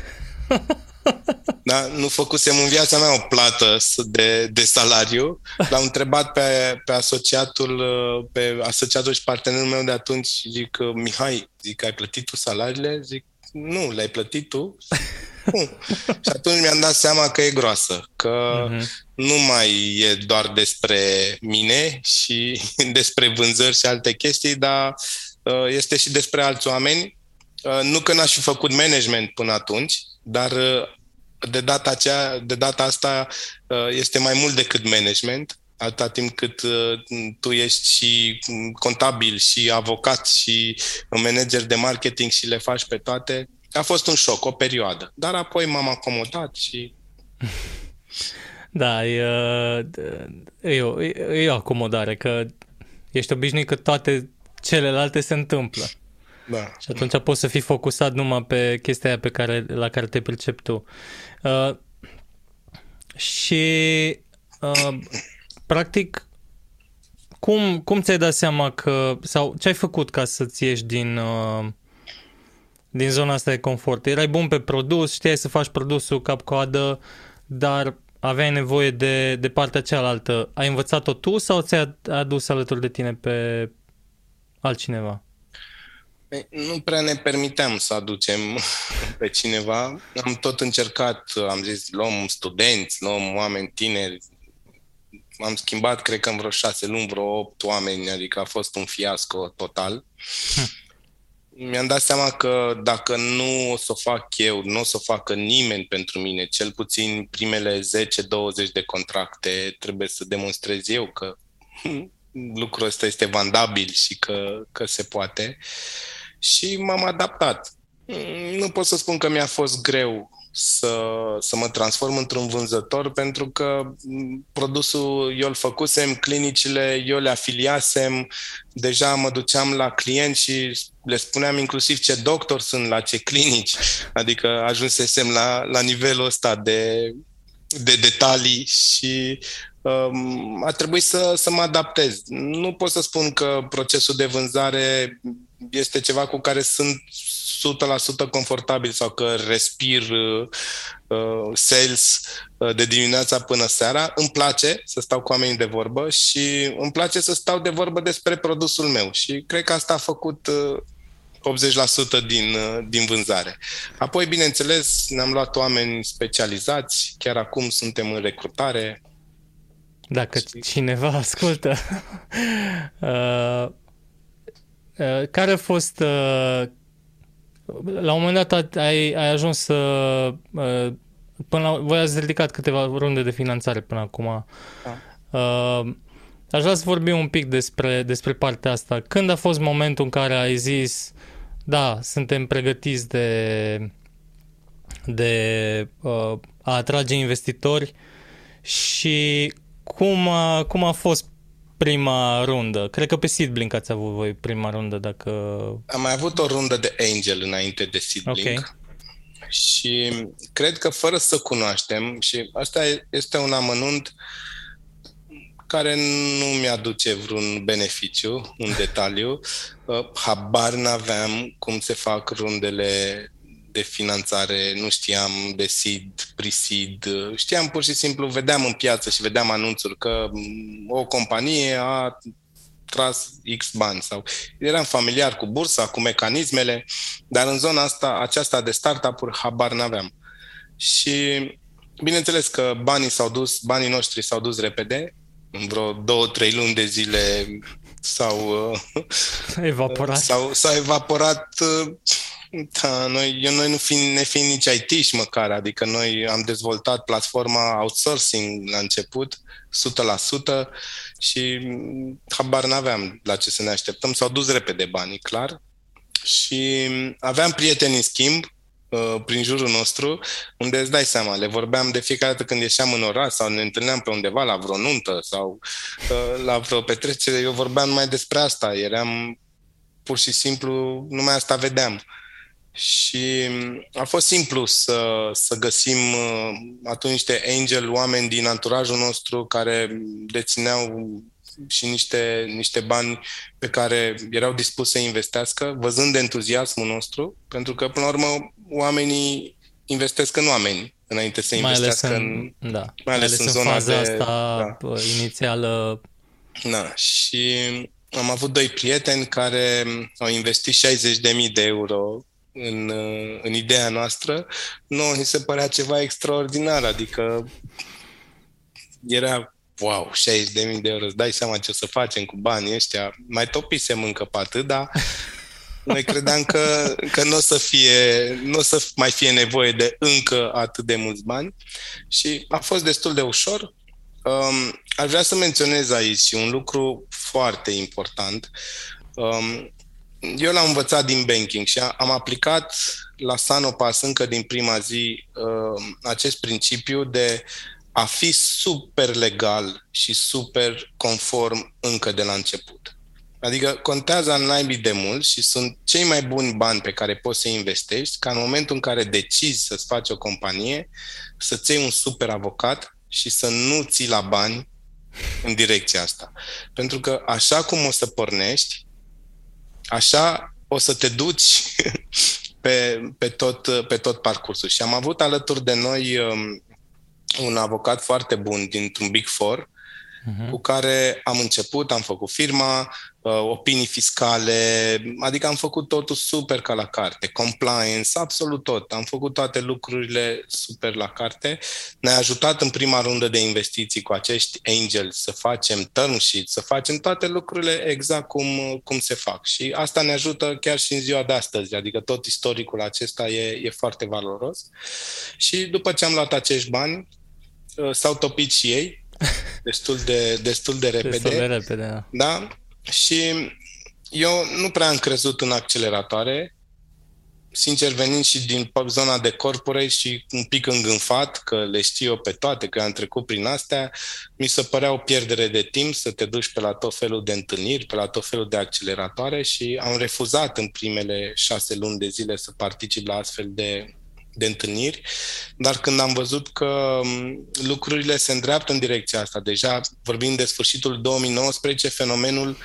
C: da? Nu făcusem în viața mea o plată de, de salariu. L-am întrebat pe, pe asociatul pe asociatul și partenerul meu de atunci, zic, Mihai, zic, ai plătit tu salariile? Zic, nu, le-ai plătit tu? Nu. Și atunci mi-am dat seama că e groasă, că uh-huh. nu mai e doar despre mine și despre vânzări și alte chestii, dar este și despre alți oameni. Nu că n-aș fi făcut management până atunci, dar de data, aceea, de data asta este mai mult decât management, atâta timp cât tu ești și contabil și avocat și manager de marketing și le faci pe toate. A fost un șoc, o perioadă, dar apoi m-am acomodat și...
A: Da, e, e, o, e o acomodare, că ești obișnuit că toate celelalte se întâmplă.
C: Da.
A: Și atunci poți să fii focusat numai pe chestia aia pe care, la care te pricepi tu. Uh, și uh, practic cum, cum ți-ai dat seama că, sau ce ai făcut ca să-ți ieși din, uh, din zona asta de confort? Erai bun pe produs, știai să faci produsul cap-coadă, dar aveai nevoie de, de partea cealaltă. Ai învățat-o tu sau ți-ai adus alături de tine pe altcineva?
C: Nu prea ne permiteam să aducem pe cineva. Am tot încercat, am zis, luăm studenți, luăm oameni tineri. Am schimbat, cred că în vreo șase luni, vreo opt oameni, adică a fost un fiasco total. Hm. Mi-am dat seama că dacă nu o să o fac eu, nu o să o facă nimeni pentru mine, cel puțin primele zece douăzeci de contracte, trebuie să demonstrez eu că lucrul ăsta este vandabil și că, că se poate. Și m-am adaptat. Nu pot să spun că mi-a fost greu să, să mă transform într-un vânzător, pentru că produsul eu îl făcusem, clinicile eu le afiliasem, deja mă duceam la clienți și le spuneam inclusiv ce doctor sunt, la ce clinici, adică ajunsesem la, la nivelul ăsta de, de detalii și um, a trebuit să, să mă adaptez. Nu pot să spun că procesul de vânzare este ceva cu care sunt sută la sută confortabil sau că respir uh, sales uh, de dimineața până seara. Îmi place să stau cu oamenii de vorbă și îmi place să stau de vorbă despre produsul meu și cred că asta a făcut uh, optzeci la sută din, uh, din vânzare. Apoi, bineînțeles, ne-am luat oameni specializați, chiar acum suntem în recrutare.
A: Dacă și... cineva ascultă, uh, uh, care a fost... Uh, la un moment dat ai, ai ajuns să... Uh, până la, voi ați ridicat câteva runde de finanțare până acum. Da. Uh, aș vrea să vorbim un pic despre, despre partea asta. Când a fost momentul în care ai zis, da, suntem pregătiți de, de uh, a atrage investitori și cum a, cum a fost prima rundă? Cred că pe Seedblink ați avut voi prima rundă, dacă...
C: Am mai avut o rundă de angel înainte de Seedblink. Okay. Și cred că fără să cunoaștem, și asta este un amănunt care nu mi-aduce vreun beneficiu, un detaliu, habar n-aveam cum se fac rundele de finanțare, nu știam de seed, pre-seed, știam pur și simplu, vedeam în piață și vedeam anunțuri că o companie a tras X bani sau eram familiar cu bursa, cu mecanismele, dar în zona asta, aceasta de startup-uri, habar n-aveam. Și bineînțeles că banii s-au dus, banii noștri s-au dus repede, în vreo două, trei luni de zile s-au
A: evaporat.
C: S-au, s-au evaporat. Da, noi, eu, noi nu fiind, ne fiind nici I T-și măcar, adică noi am dezvoltat platforma outsourcing la început, o sută la sută, și habar n-aveam la ce să ne așteptăm. S-au dus repede banii, clar. Și aveam prieteni în schimb, prin jurul nostru, unde îți dai seama, le vorbeam de fiecare dată când ieșeam în oraș sau ne întâlneam pe undeva la vreo nuntă sau la vreo petrecere, eu vorbeam numai despre asta, eram pur și simplu, numai asta vedeam. Și a fost simplu să, să găsim atunci niște angel, oameni din anturajul nostru care dețineau și niște, niște bani pe care erau dispuși să investească, văzând entuziasmul nostru, pentru că, până la urmă, oamenii investesc în oameni înainte să
A: mai
C: investească
A: ales
C: în,
A: în, da,
C: mai ales în, în zona
A: faza
C: de,
A: asta da. inițială.
C: Da, și am avut doi prieteni care au investit șaizeci de mii de euro în, în ideea noastră. Nouă ni se părea ceva extraordinar, adică era wow, șaizeci de mii de euro, îți dai seama ce o să facem cu banii ăștia. Mai topisem încă pe atât, dar noi credeam că, că nu o să fie, nu o să mai fie nevoie de încă atât de mulți bani și a fost destul de ușor. Um, aș vrea să menționez aici un lucru foarte important. Um, eu l-am învățat din banking și am aplicat la Sanopas încă din prima zi um, acest principiu de a fi super legal și super conform încă de la început. Adică contează în naibii de mult și sunt cei mai buni bani pe care poți să investești ca în momentul în care decizi să-ți faci o companie, să-ți iei un super avocat și să nu ții la bani în direcția asta. Pentru că așa cum o să pornești, așa o să te duci pe, pe, tot, pe tot parcursul. Și am avut alături de noi um, un avocat foarte bun dintr-un Big Four, uh-huh. cu care am început, am făcut firma, uh, opinii fiscale, adică am făcut totul super ca la carte, compliance, absolut tot. Am făcut toate lucrurile super la carte. Ne-a ajutat în prima rundă de investiții cu acești angels să facem term sheet, să facem toate lucrurile exact cum, cum se fac. Și asta ne ajută chiar și în ziua de astăzi, adică tot istoricul acesta e, e foarte valoros. Și după ce am luat acești bani, uh, s-au topit și ei, destul de, destul de repede.
A: Destul de repede, da.
C: Da? Și eu nu prea am crezut în acceleratoare, sincer venind și din zona de corporate și un pic îngânfat, că le știu eu pe toate, că am trecut prin astea, mi se părea o pierdere de timp să te duci pe la tot felul de întâlniri, pe la tot felul de acceleratoare și am refuzat în primele șase luni de zile să particip la astfel de de întâlniri, dar când am văzut că lucrurile se îndreaptă în direcția asta, deja vorbim de sfârșitul două mii nouăsprezece, fenomenul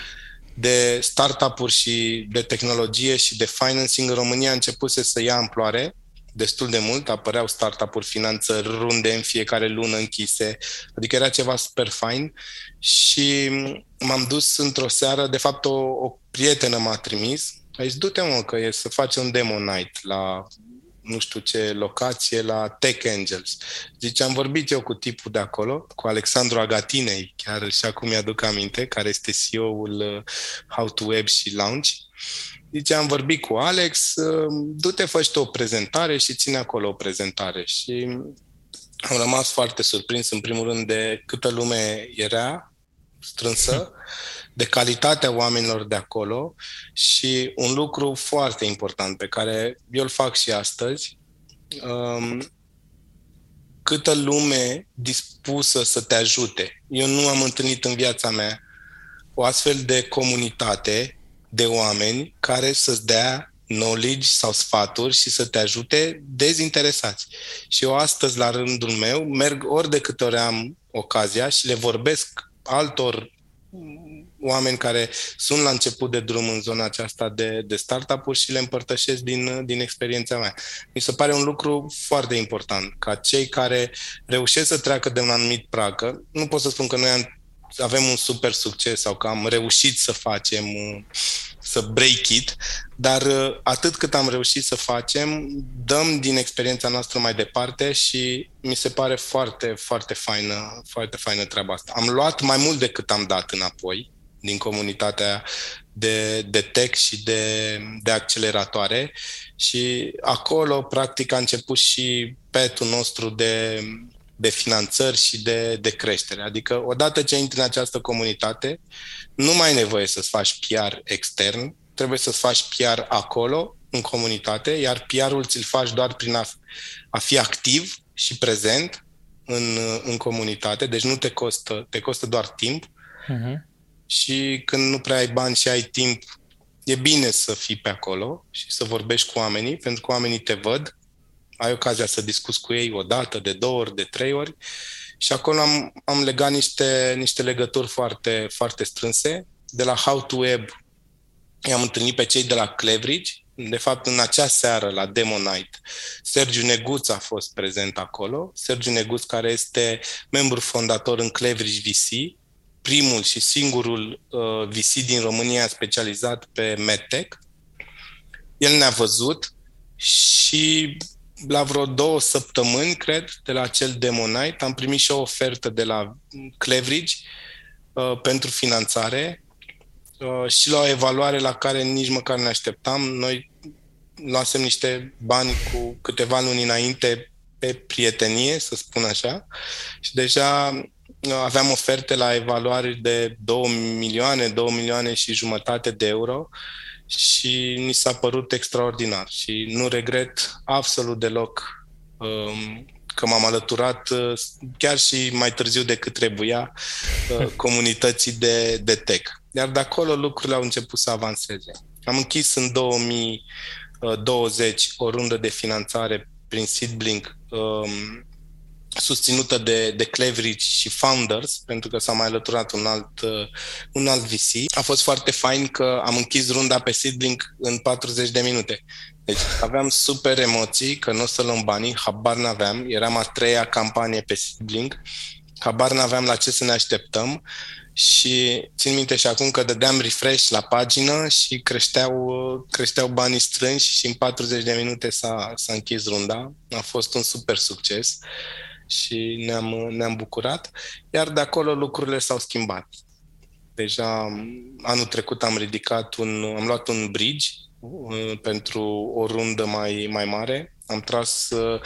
C: de startup-uri și de tehnologie și de financing în România începuse să ia amploare destul de mult, apăreau startup-uri, finanțări, runde în fiecare lună închise, adică era ceva super fain și m-am dus într-o seară, de fapt o, o prietenă m-a trimis, a zis, du-te mă că e să faci un demo night la nu știu ce locație, la Tech Angels. Zice, am vorbit eu cu tipul de acolo, cu Alexandru Agatinei, chiar și acum mi-aduc aminte, care este C E O-ul How to Web și Launch. Zice, am vorbit cu Alex, du-te, fă și tu o prezentare și ține acolo o prezentare. Și am rămas foarte surprins, în primul rând, de câtă lume era strânsă, de calitatea oamenilor de acolo și un lucru foarte important pe care eu îl fac și astăzi, um, câtă lume dispusă să te ajute. Eu nu am întâlnit în viața mea o astfel de comunitate de oameni care să-ți dea knowledge sau sfaturi și să te ajute dezinteresați. Și eu astăzi, la rândul meu, merg ori de câte ori am ocazia și le vorbesc altor oameni care sunt la început de drum în zona aceasta de, de startup-uri și le împărtășesc din, din experiența mea. Mi se pare un lucru foarte important, ca cei care reușesc să treacă de un anumit prag. Nu pot să spun că noi am, avem un super succes sau că am reușit să facem, să break it, dar atât cât am reușit să facem, dăm din experiența noastră mai departe și mi se pare foarte, foarte faină, foarte faină treaba asta. Am luat mai mult decât am dat înapoi din comunitatea de, de tech și de, de acceleratoare și acolo, practic, a început și petul nostru de, de finanțări și de, de creștere. Adică, odată ce intri în această comunitate, nu mai ai nevoie să-ți faci P R extern, trebuie să-ți faci P R acolo, în comunitate, iar P R-ul ți-l faci doar prin a, a fi activ și prezent în, în comunitate, deci nu te costă, te costă doar timp. Uh-huh. Și când nu prea ai bani și ai timp, e bine să fii pe acolo și să vorbești cu oamenii, pentru că oamenii te văd, ai ocazia să discuți cu ei o dată, de două ori, de trei ori și acolo am, am legat niște, niște legături foarte, foarte strânse. De la How to Web i-am întâlnit pe cei de la Cleveridge. De fapt, în acea seară, la Demo Night, Sergiu Neguț a fost prezent acolo. Sergiu Neguț, care este membru fondator în Cleveridge V C, primul și singurul uh, V C din România specializat pe MedTech. El ne-a văzut și la vreo două săptămâni, cred, de la acel Demo Night, am primit și o ofertă de la Cleveridge uh, pentru finanțare uh, și la o evaluare la care nici măcar ne așteptam. Noi luasem niște bani cu câteva luni înainte pe prietenie, să spun așa, și deja aveam oferte la evaluare de două milioane, două milioane și jumătate de euro și ni s-a părut extraordinar și nu regret absolut deloc um, că m-am alăturat uh, chiar și mai târziu decât trebuia uh, comunității de, de tech. Iar de acolo lucrurile au început să avanseze. Am închis în două mii douăzeci o rundă de finanțare prin Seedblink um, susținută de, de Cleveridge și Founders, pentru că s-a mai alăturat un alt, uh, un alt V C. A fost foarte fain că am închis runda pe Seedblink în patruzeci de minute. Deci aveam super emoții că nu o să luăm banii, habar n-aveam, eram a treia campanie pe Seedblink, habar n-aveam la ce să ne așteptăm și țin minte și acum că dădeam refresh la pagină și creșteau, creșteau banii strânși și în patruzeci de minute s-a, s-a închis runda. A fost un super succes și ne-am, ne-am bucurat, iar de acolo lucrurile s-au schimbat. Deja anul trecut am ridicat un, am luat un bridge uh, pentru o rundă mai, mai mare. Am tras uh,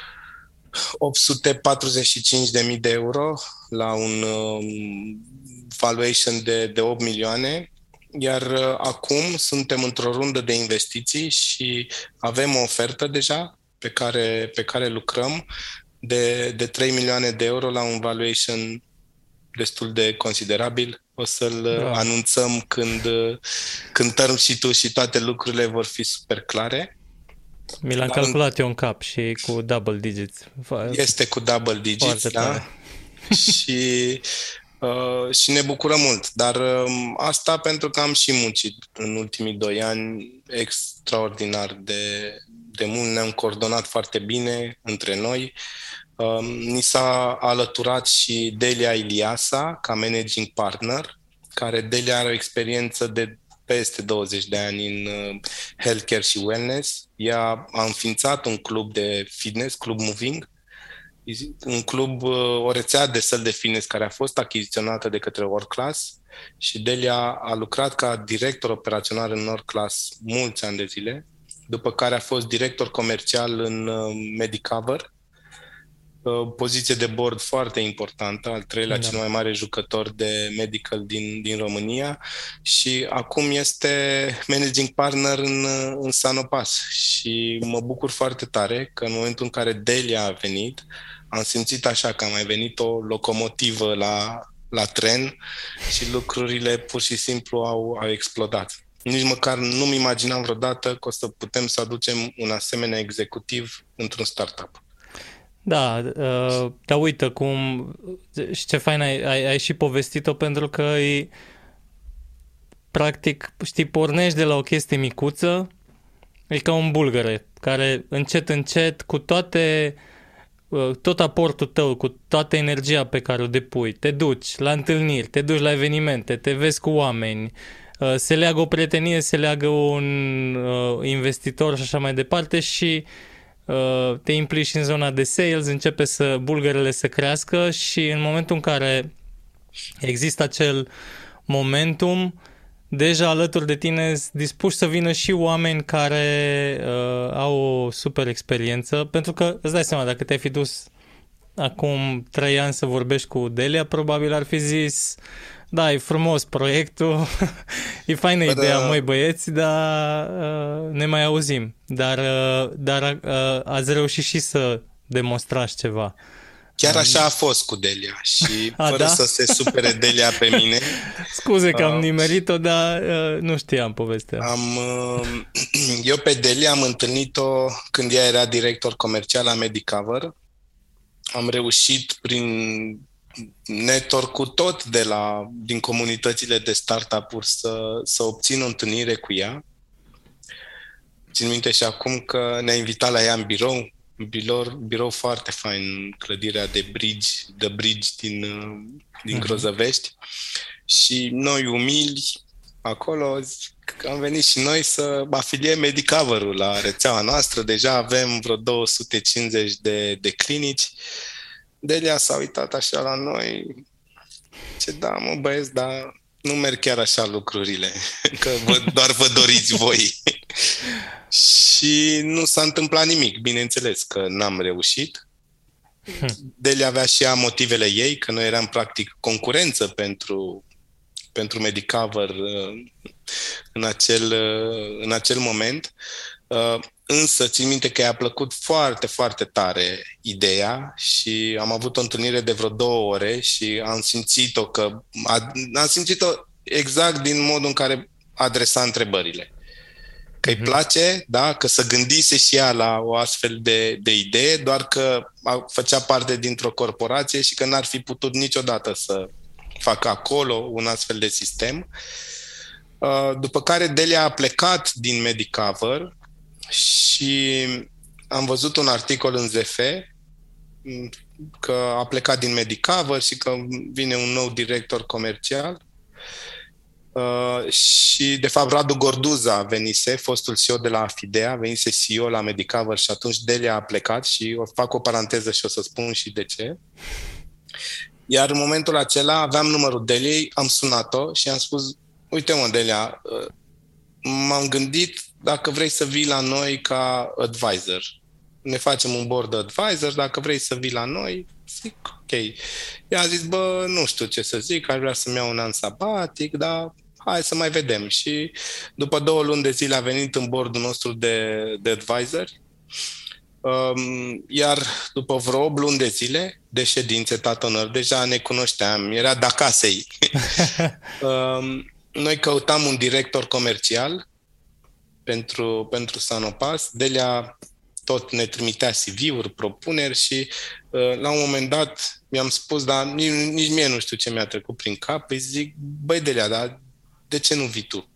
C: opt sute patruzeci și cinci de mii de euro la un uh, valuation de, de opt milioane, iar uh, acum suntem într-o rundă de investiții și avem o ofertă deja pe care, pe care lucrăm de, de trei milioane de euro la un valuation destul de considerabil. O să-l da. anunțăm când, când term și tu și toate lucrurile vor fi super clare.
A: Mi l-am Dar calculat în... eu în cap și cu double digits.
C: Este cu double digits, da. Și Uh, și ne bucurăm mult, dar uh, asta pentru că am și muncit în ultimii doi ani extraordinar de, de mult, ne-am coordonat foarte bine între noi. Uh, ni s-a alăturat și Delia Iliasa ca managing partner, care Delia are o experiență de peste douăzeci de ani în uh, healthcare și wellness. Ea a înființat un club de fitness, Club Moving, un club, o rețea de săli de fitness care a fost achiziționată de către World-Class și Delia a lucrat ca director operațional în World-Class mulți ani de zile, după care a fost director comercial în Medicover, o poziție de board foarte importantă, al treilea da. cel mai mare jucător de medical din, din România și acum este managing partner în, în Sanopas și mă bucur foarte tare că în momentul în care Delia a venit, am simțit așa că a mai venit o locomotivă la, la tren și lucrurile pur și simplu au, au explodat. Nici măcar nu-mi imaginam vreodată că o să putem să aducem un asemenea executiv într-un startup.
A: Da, uh, dar uite cum, și ce fain ai, ai, ai și povestit-o pentru că e, practic, știi, pornești de la o chestie micuță, e ca un bulgăre care încet, încet, cu toate, uh, tot aportul tău, cu toată energia pe care o depui, te duci la întâlniri, te duci la evenimente, te vezi cu oameni, uh, se leagă o prietenie, se leagă un uh, investitor și așa mai departe și te implici în zona de sales, începe să bulgărele să crească și în momentul în care există acel momentum, deja alături de tine dispuși să vină și oameni care uh, au o super experiență, pentru că îți dai seama, dacă te-ai fi dus acum trei ani să vorbești cu Delia, probabil ar fi zis: da, e frumos proiectul, e faină Bă, ideea, da. măi băieți, dar uh, ne mai auzim. Dar, uh, dar uh, ați reușit și să demonstrați ceva.
C: Chiar așa a fost cu Delia și a, fără da? să se supere Delia pe mine.
A: Scuze că am uh, nimerit-o, dar uh, nu știam povestea.
C: Am, uh, eu pe Delia am întâlnit-o când ea era director comercial la Medicover. Am reușit prin network-ul tot de la, din comunitățile de startup-uri să, să obțin o întâlnire cu ea. Țin minte și acum că ne-a invitat la ea în birou, birou, birou foarte fain, clădirea de Bridge, The Bridge din, din Grozăvești. Și noi umili acolo am venit și noi să afiliem Medicover-ul la rețeaua noastră. Deja avem vreo două sute cincizeci de, de clinici. Delia s-a uitat așa la noi, ce da, mă băieți, dar nu merg chiar așa lucrurile, că vă, doar vă doriți voi. Și nu s-a întâmplat nimic, bineînțeles că n-am reușit. Delia avea și ea motivele ei, că noi eram practic concurență pentru, pentru Medicover în acel, în acel moment. Însă, țin minte că i-a plăcut foarte, foarte tare ideea și am avut o întâlnire de vreo două ore și am simțit-o că am simțit-o exact din modul în care adresa întrebările. Că îi mm-hmm. place, da, că să gândise și ea la o astfel de, de idee, doar că făcea parte dintr-o corporație și că n-ar fi putut niciodată să facă acolo un astfel de sistem. După care Delia a plecat din Medicover și am văzut un articol în Z F că a plecat din Medicover și că vine un nou director comercial. Uh, și de fapt Radu Gorduza venise, fostul C E O de la Afidea, venise C E O la Medicover și atunci Delia a plecat și o fac o paranteză și o să spun și de ce. Iar în momentul acela aveam numărul Deliei, am sunat-o și am spus: uite mă Delia, uh, m-am gândit dacă vrei să vii la noi ca advisor. Ne facem un board advisor, dacă vrei să vii la noi, zic ok. Ea a zis: bă, nu știu ce să zic, aș vrea să-mi iau un an sabatic, dar hai să mai vedem. Și după două luni de zile a venit în boardul nostru de, de advisori. Um, iar după vreo opt luni de zile de ședințe tatonări, deja ne cunoșteam, era de acasei. um, noi căutam un director comercial pentru, pentru Sanopas. Delia tot ne trimitea C V-uri, propuneri și uh, la un moment dat mi-am spus, dar nici, nici mie nu știu ce mi-a trecut prin cap, îi zic, băi Delia, dar de ce nu vii tu?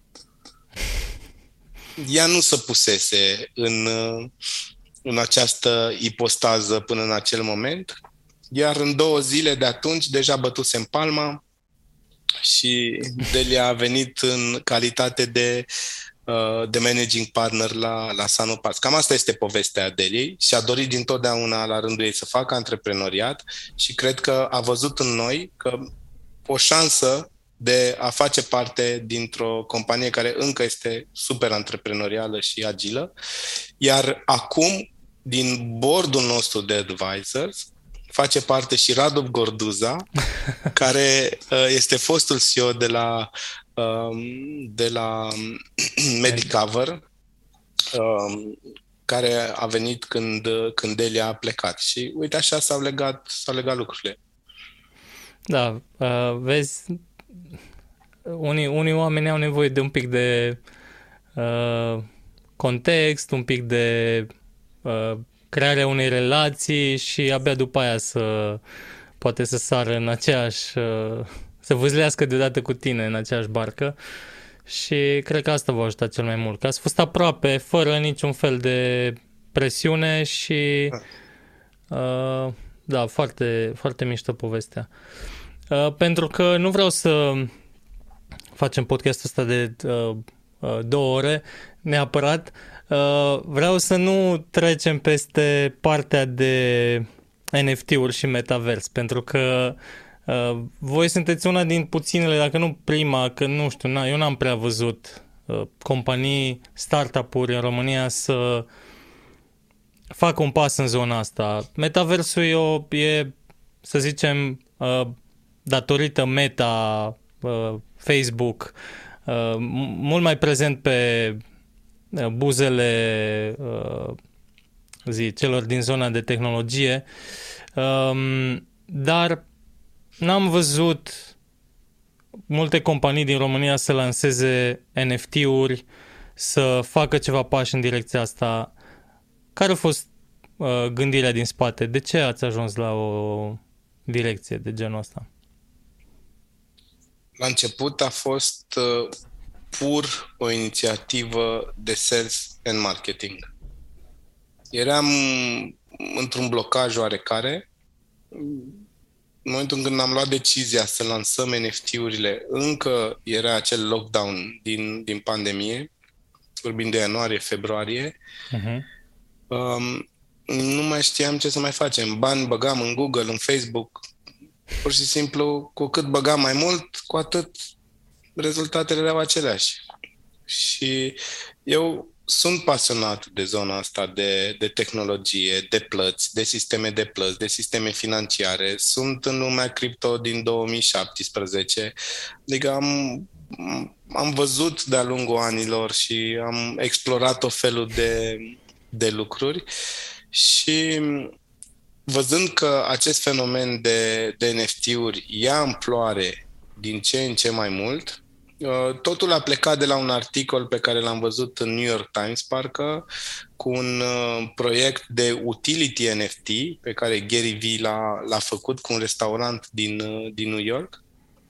C: Ea nu se pusese în, în această ipostază până în acel moment, iar în două zile de atunci deja bătusem palma și Delia a venit în calitate de, de managing partner la, la Sanopass. Cam asta este povestea Deliei și a dorit dintotdeauna la rândul ei să facă antreprenoriat și cred că a văzut în noi că o șansă de a face parte dintr-o companie care încă este super antreprenorială și agilă. Iar acum, din boardul nostru de advisors, face parte și Radu Gorduza, care este fostul C E O de la, de la Medicover, care a venit când, când Delia a plecat. Și uite, așa s-au legat, s-au legat lucrurile.
A: Da, uh, vezi, unii, unii oameni au nevoie de un pic de uh, context, un pic de uh, crearea unei relații și abia după aia să poate să sară în aceeași, uh, să vâzlească deodată cu tine în aceeași barcă și cred că asta v-a ajutat cel mai mult, că ați fost aproape, fără niciun fel de presiune și uh, da, foarte, foarte mișto povestea. Uh, pentru că nu vreau să facem podcastul ăsta de uh, uh, două ore neapărat. Uh, vreau să nu trecem peste partea de N F T-uri și metavers, pentru că uh, voi sunteți una din puținele, dacă nu prima, că nu știu, na, eu n-am prea văzut uh, companii, startup-uri în România să facă un pas în zona asta. Metaversul e, o, e să zicem, uh, datorită Meta, uh, Facebook, uh, mult mai prezent pe uh, buzele uh, zi, celor din zona de tehnologie, um, dar n-am văzut multe companii din România să lanseze N F T-uri, să facă ceva pași în direcția asta. Care a fost uh, gândirea din spate? De ce ați ajuns la o direcție de genul ăsta?
C: La început a fost uh, pur o inițiativă de sales and marketing. Eram într-un blocaj oarecare. În momentul când am luat decizia să lansăm N F T-urile, încă era acel lockdown din, din pandemie, vorbind de ianuarie, februarie. Uh-huh. Um, nu mai știam ce să mai facem. Bani băgam în Google, în Facebook. Pur și simplu, cu cât băgam mai mult, cu atât rezultatele erau aceleași. Și eu sunt pasionat de zona asta de, de tehnologie, de plăți, de sisteme de plăți, de sisteme financiare. Sunt în lumea cripto din două mii șaptesprezece. Adică am, am văzut de-a lungul anilor și am explorat tot felul de, de lucruri și văzând că acest fenomen de, de N F T-uri ia amploare din ce în ce mai mult, totul a plecat de la un articol pe care l-am văzut în New York Times, parcă, cu un uh, proiect de utility N F T pe care Gary Vee l-a, l-a făcut cu un restaurant din, uh, din New York.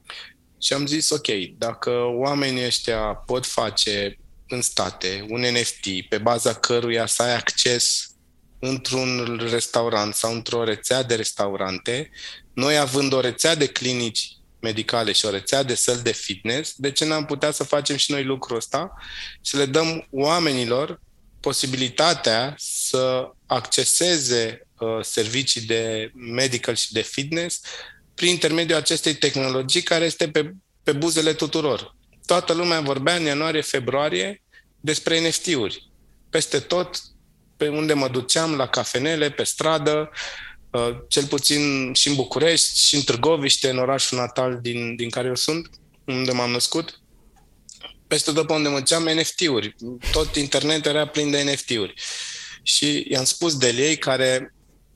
C: Și am zis, ok, dacă oamenii ăștia pot face în state un N F T pe baza căruia să ai acces într-un restaurant sau într-o rețea de restaurante, noi având o rețea de clinici medicale și o rețea de săli de fitness, de ce n-am putea să facem și noi lucrul ăsta și le dăm oamenilor posibilitatea să acceseze uh, servicii de medical și de fitness prin intermediul acestei tehnologii care este pe, pe buzele tuturor. Toată lumea vorbea în ianuarie-februarie despre N F T-uri. Peste tot, pe unde mă duceam, la cafenele, pe stradă, Uh, cel puțin și în București, și în Târgoviște, în orașul natal din, din care eu sunt, unde m-am născut. Peste tot pe unde mă duceam, N F T-uri. Tot internetul era plin de N F T-uri. Și i-am spus Deliei, care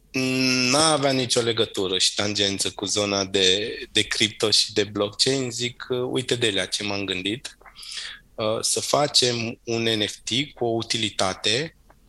C: n-avea nicio legătură și tangență cu zona de, de cripto și de blockchain, zic, uite Delia, ce m-am gândit, uh, să facem un N F T cu o utilitate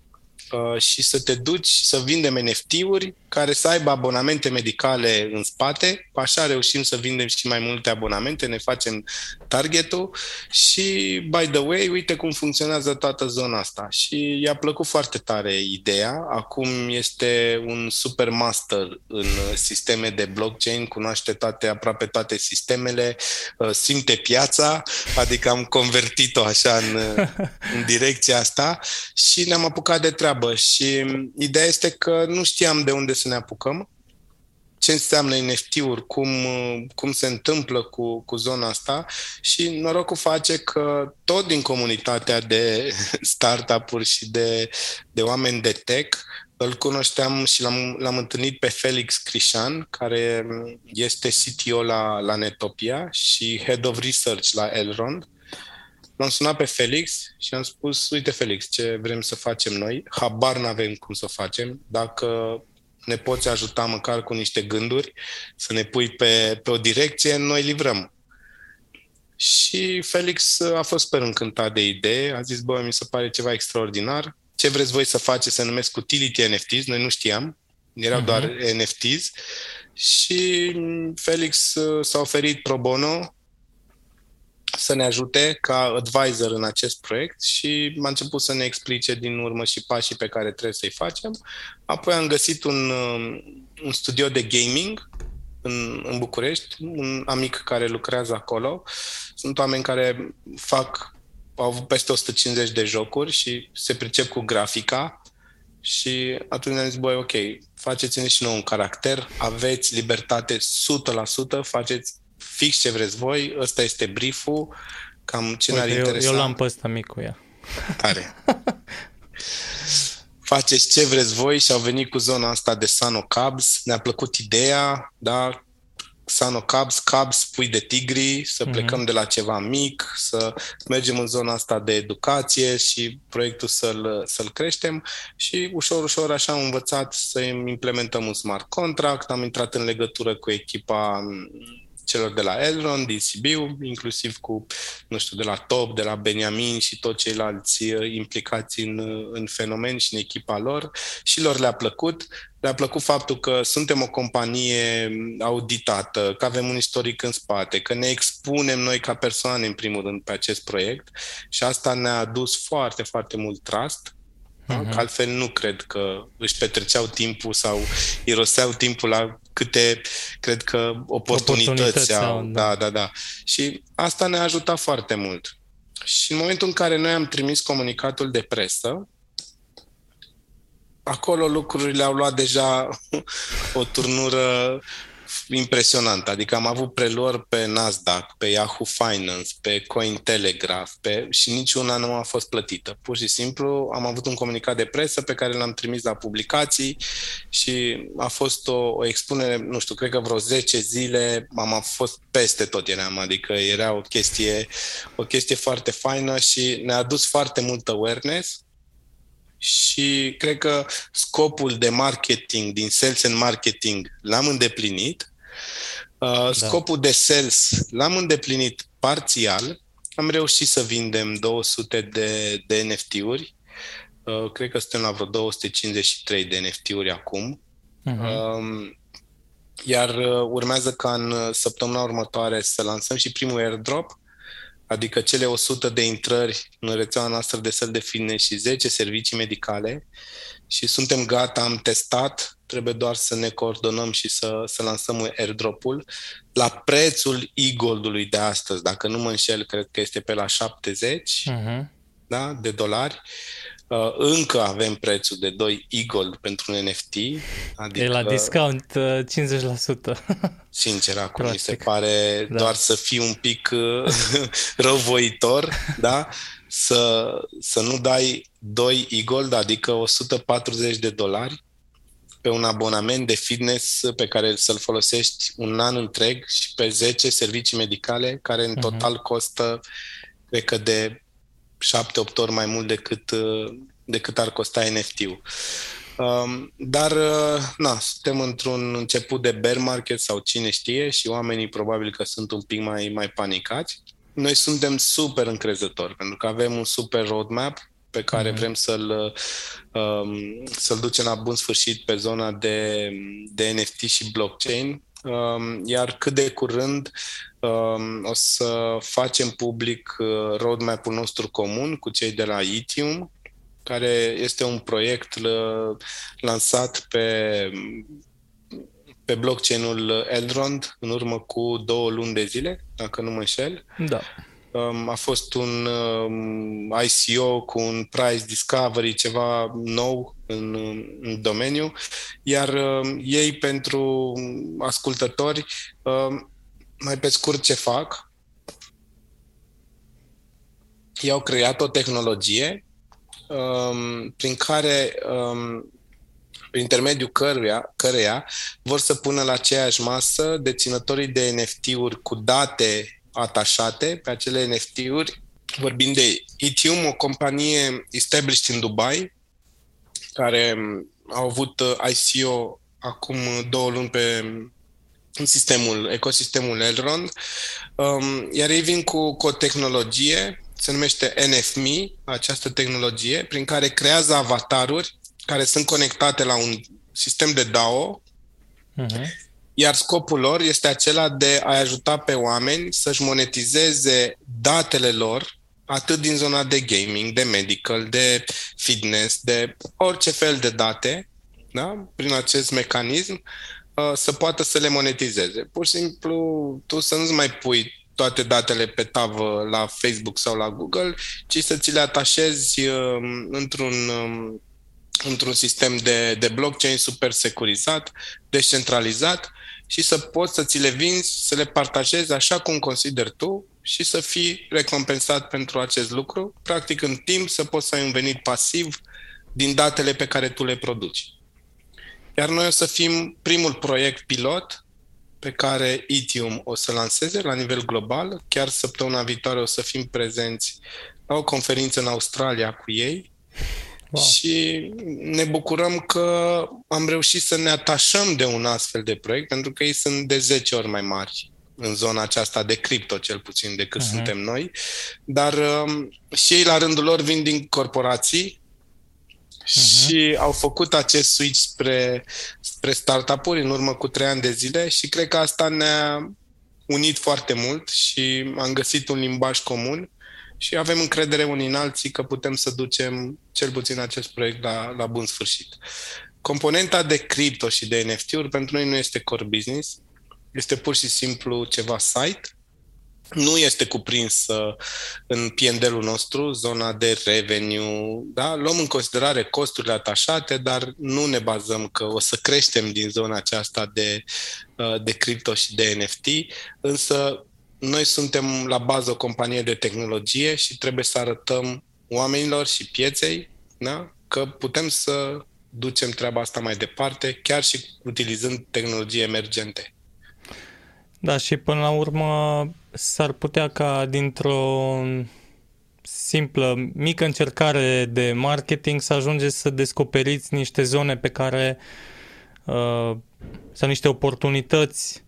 C: uh, și să te duci să vindem N F T-uri care să aibă abonamente medicale în spate. Așa reușim să vindem și mai multe abonamente, ne facem targetul și, by the way, uite cum funcționează toată zona asta. Și i-a plăcut foarte tare ideea. Acum este un super master în sisteme de blockchain, cunoaște toate, aproape toate sistemele, simte piața, adică am convertit-o așa în, în direcția asta și ne-am apucat de treabă. Și ideea este că nu știam de unde să ne apucăm, ce înseamnă N F T-uri, cum, cum se întâmplă cu, cu zona asta și norocul face că tot din comunitatea de startup-uri și de, de oameni de tech îl cunoșteam și l-am, l-am întâlnit pe Felix Crișan, care este C T O la, la Netopia și Head of Research la Elrond. L-am sunat pe Felix și am spus, uite Felix, ce vrem să facem noi, habar n-avem cum să facem, dacă ne poți ajuta măcar cu niște gânduri, să ne pui pe, pe o direcție, noi livrăm. Și Felix a fost super încântat de idee, a zis, bă, mi se pare ceva extraordinar, ce vreți voi să faceți, să numesc utility N F Ts, noi nu știam, erau uh-huh. doar N F Ts și Felix s-a oferit pro bono să ne ajute ca advisor în acest proiect și m-a început să ne explice din urmă și pașii pe care trebuie să-i facem. Apoi am găsit un, un studio de gaming în, în București, un amic care lucrează acolo. Sunt oameni care fac, au avut peste o sută cincizeci de jocuri și se pricep cu grafica și atunci ne-am zis, băi, ok, faceți-ne și nouă un caracter, aveți libertate o sută la sută, faceți fix ce vreți voi, ăsta este brieful, cam ce ne-ar interesa.
A: Eu, eu l-am pe ăsta mic cu ea.
C: Tare. Faceți ce vreți voi și au venit cu zona asta de Sano Cubs. Ne-a plăcut ideea, da? Sano Cubs, Cubs, pui de tigri, să plecăm mm-hmm. de la ceva mic, să mergem în zona asta de educație și proiectul să-l, să-l creștem și ușor, ușor așa am învățat să implementăm un smart contract, am intrat în legătură cu echipa celor de la Elrond, din Sibiu, inclusiv cu, nu știu, de la Top, de la Beniamin și toți ceilalți implicați în, în fenomen și în echipa lor. Și lor le-a plăcut. Le-a plăcut faptul că suntem o companie auditată, că avem un istoric în spate, că ne expunem noi ca persoane, în primul rând, pe acest proiect și asta ne-a adus foarte, foarte mult trust. Da? Uh-huh. Că altfel nu cred că își petreceau timpul sau iroseau timpul la câte, cred că, oportunități, oportunități au. Da. da, da, da. Și asta ne-a ajutat foarte mult. Și în momentul în care noi am trimis comunicatul de presă, acolo lucrurile au luat deja o turnură impresionantă. Adică am avut preluări pe Nasdaq, pe Yahoo Finance, pe Cointelegraph pe... și niciuna nu a fost plătită. Pur și simplu am avut un comunicat de presă pe care l-am trimis la publicații și a fost o, o expunere, nu știu, cred că vreo zece zile am fost peste tot eram, adică era o chestie, o chestie foarte faină și ne-a adus foarte mult awareness. Și cred că scopul de marketing, din sales and marketing, l-am îndeplinit. Uh, da. Scopul de sales l-am îndeplinit parțial. Am reușit să vindem două sute de, de N F T-uri. Uh, cred că suntem la vreo două sute cincizeci și trei de N F T-uri acum. Uh-huh. Uh, iar uh, urmează ca în săptămâna următoare să lansăm și primul airdrop, adică cele o sută de intrări în rețeaua noastră de săli de fitness și zece servicii medicale și suntem gata, am testat, trebuie doar să ne coordonăm și să, să lansăm airdrop-ul la prețul e-goldului de astăzi, dacă nu mă înșel, cred că este pe la șaptezeci uh-huh. da, de dolari. Uh, încă avem prețul de doi e-gold pentru un N F T. Adică,
A: e la discount uh, cincizeci la sută.
C: Sincer, acum mi se pare da. doar să fii un pic uh, răuvoitor, da? Să, să nu dai doi e-gold, adică o sută patruzeci de dolari pe un abonament de fitness pe care să-l folosești un an întreg și pe zece servicii medicale care în total uh-huh. costă, cred că de șapte opt ori mai mult decât, decât ar costa N F T-ul. Dar, na, suntem într-un început de bear market sau cine știe și oamenii probabil că sunt un pic mai, mai panicați. Noi suntem super încrezători pentru că avem un super roadmap, pe care
A: Mhm.
C: vrem să-l, um, să-l ducem la bun sfârșit pe zona de, de N F T și blockchain. Um, iar cât de curând um, o să facem public uh, roadmap-ul nostru comun cu cei de la Ethereum, care este un proiect l- lansat pe, pe blockchain-ul Elrond în urmă cu două luni de zile, dacă nu mă înșel.
A: Da.
C: Um, a fost un um, I C O cu un price discovery, ceva nou în, în domeniu, iar um, ei, pentru ascultători, um, mai pe scurt ce fac, ei au creat o tehnologie um, prin care, um, prin intermediul căruia, căreia vor să pună la aceeași masă deținătorii de N F T-uri cu date atașate pe acele N F T-uri. Vorbim de Ethereum, o companie established în Dubai, care au avut I C O acum două luni pe în sistemul, ecosistemul Elrond, um, iar ei vin cu, cu o tehnologie, se numește N F M I, această tehnologie, prin care creează avataruri care sunt conectate la un sistem de D A O, uh-huh. Iar scopul lor este acela de a ajuta pe oameni să-și monetizeze datele lor, atât din zona de gaming, de medical, de fitness, de orice fel de date, da? Prin acest mecanism, să poată să le monetizeze. Pur și simplu, tu să nu-ți mai pui toate datele pe tavă la Facebook sau la Google, ci să ți le atașezi într-un, într-un sistem de, de blockchain super securizat, descentralizat, și să poți să ți le vinzi, să le partajezi așa cum consideri tu și să fii recompensat pentru acest lucru. Practic, în timp, să poți să ai un venit pasiv din datele pe care tu le produci. Iar noi o să fim primul proiect pilot pe care Ethereum o să lanseze la nivel global. Chiar săptămâna viitoare o să fim prezenți la o conferință în Australia cu ei. Wow. Și ne bucurăm că am reușit să ne atașăm de un astfel de proiect, pentru că ei sunt de zece ori mai mari în zona aceasta de cripto, cel puțin, decât uh-huh. suntem noi. Dar um, și ei, la rândul lor, vin din corporații uh-huh. și au făcut acest switch spre, spre startup-uri în urmă cu trei ani de zile și cred că asta ne-a unit foarte mult și am găsit un limbaj comun. Și avem încredere unii în alții că putem să ducem cel puțin acest proiect la, la bun sfârșit. Componenta de cripto și de N F T-uri pentru noi nu este core business, este pur și simplu ceva site. Nu este cuprins în P and L-ul nostru, zona de revenue, da? Luăm în considerare costurile atașate, dar nu ne bazăm că o să creștem din zona aceasta de, de cripto și de N F T, însă noi suntem la bază o companie de tehnologie și trebuie să arătăm oamenilor și pieței, da? Că putem să ducem treaba asta mai departe, chiar și utilizând tehnologii emergente.
A: Da, și până la urmă s-ar putea ca dintr-o simplă, mică încercare de marketing să ajungeți să descoperiți niște zone pe care uh, sau niște oportunități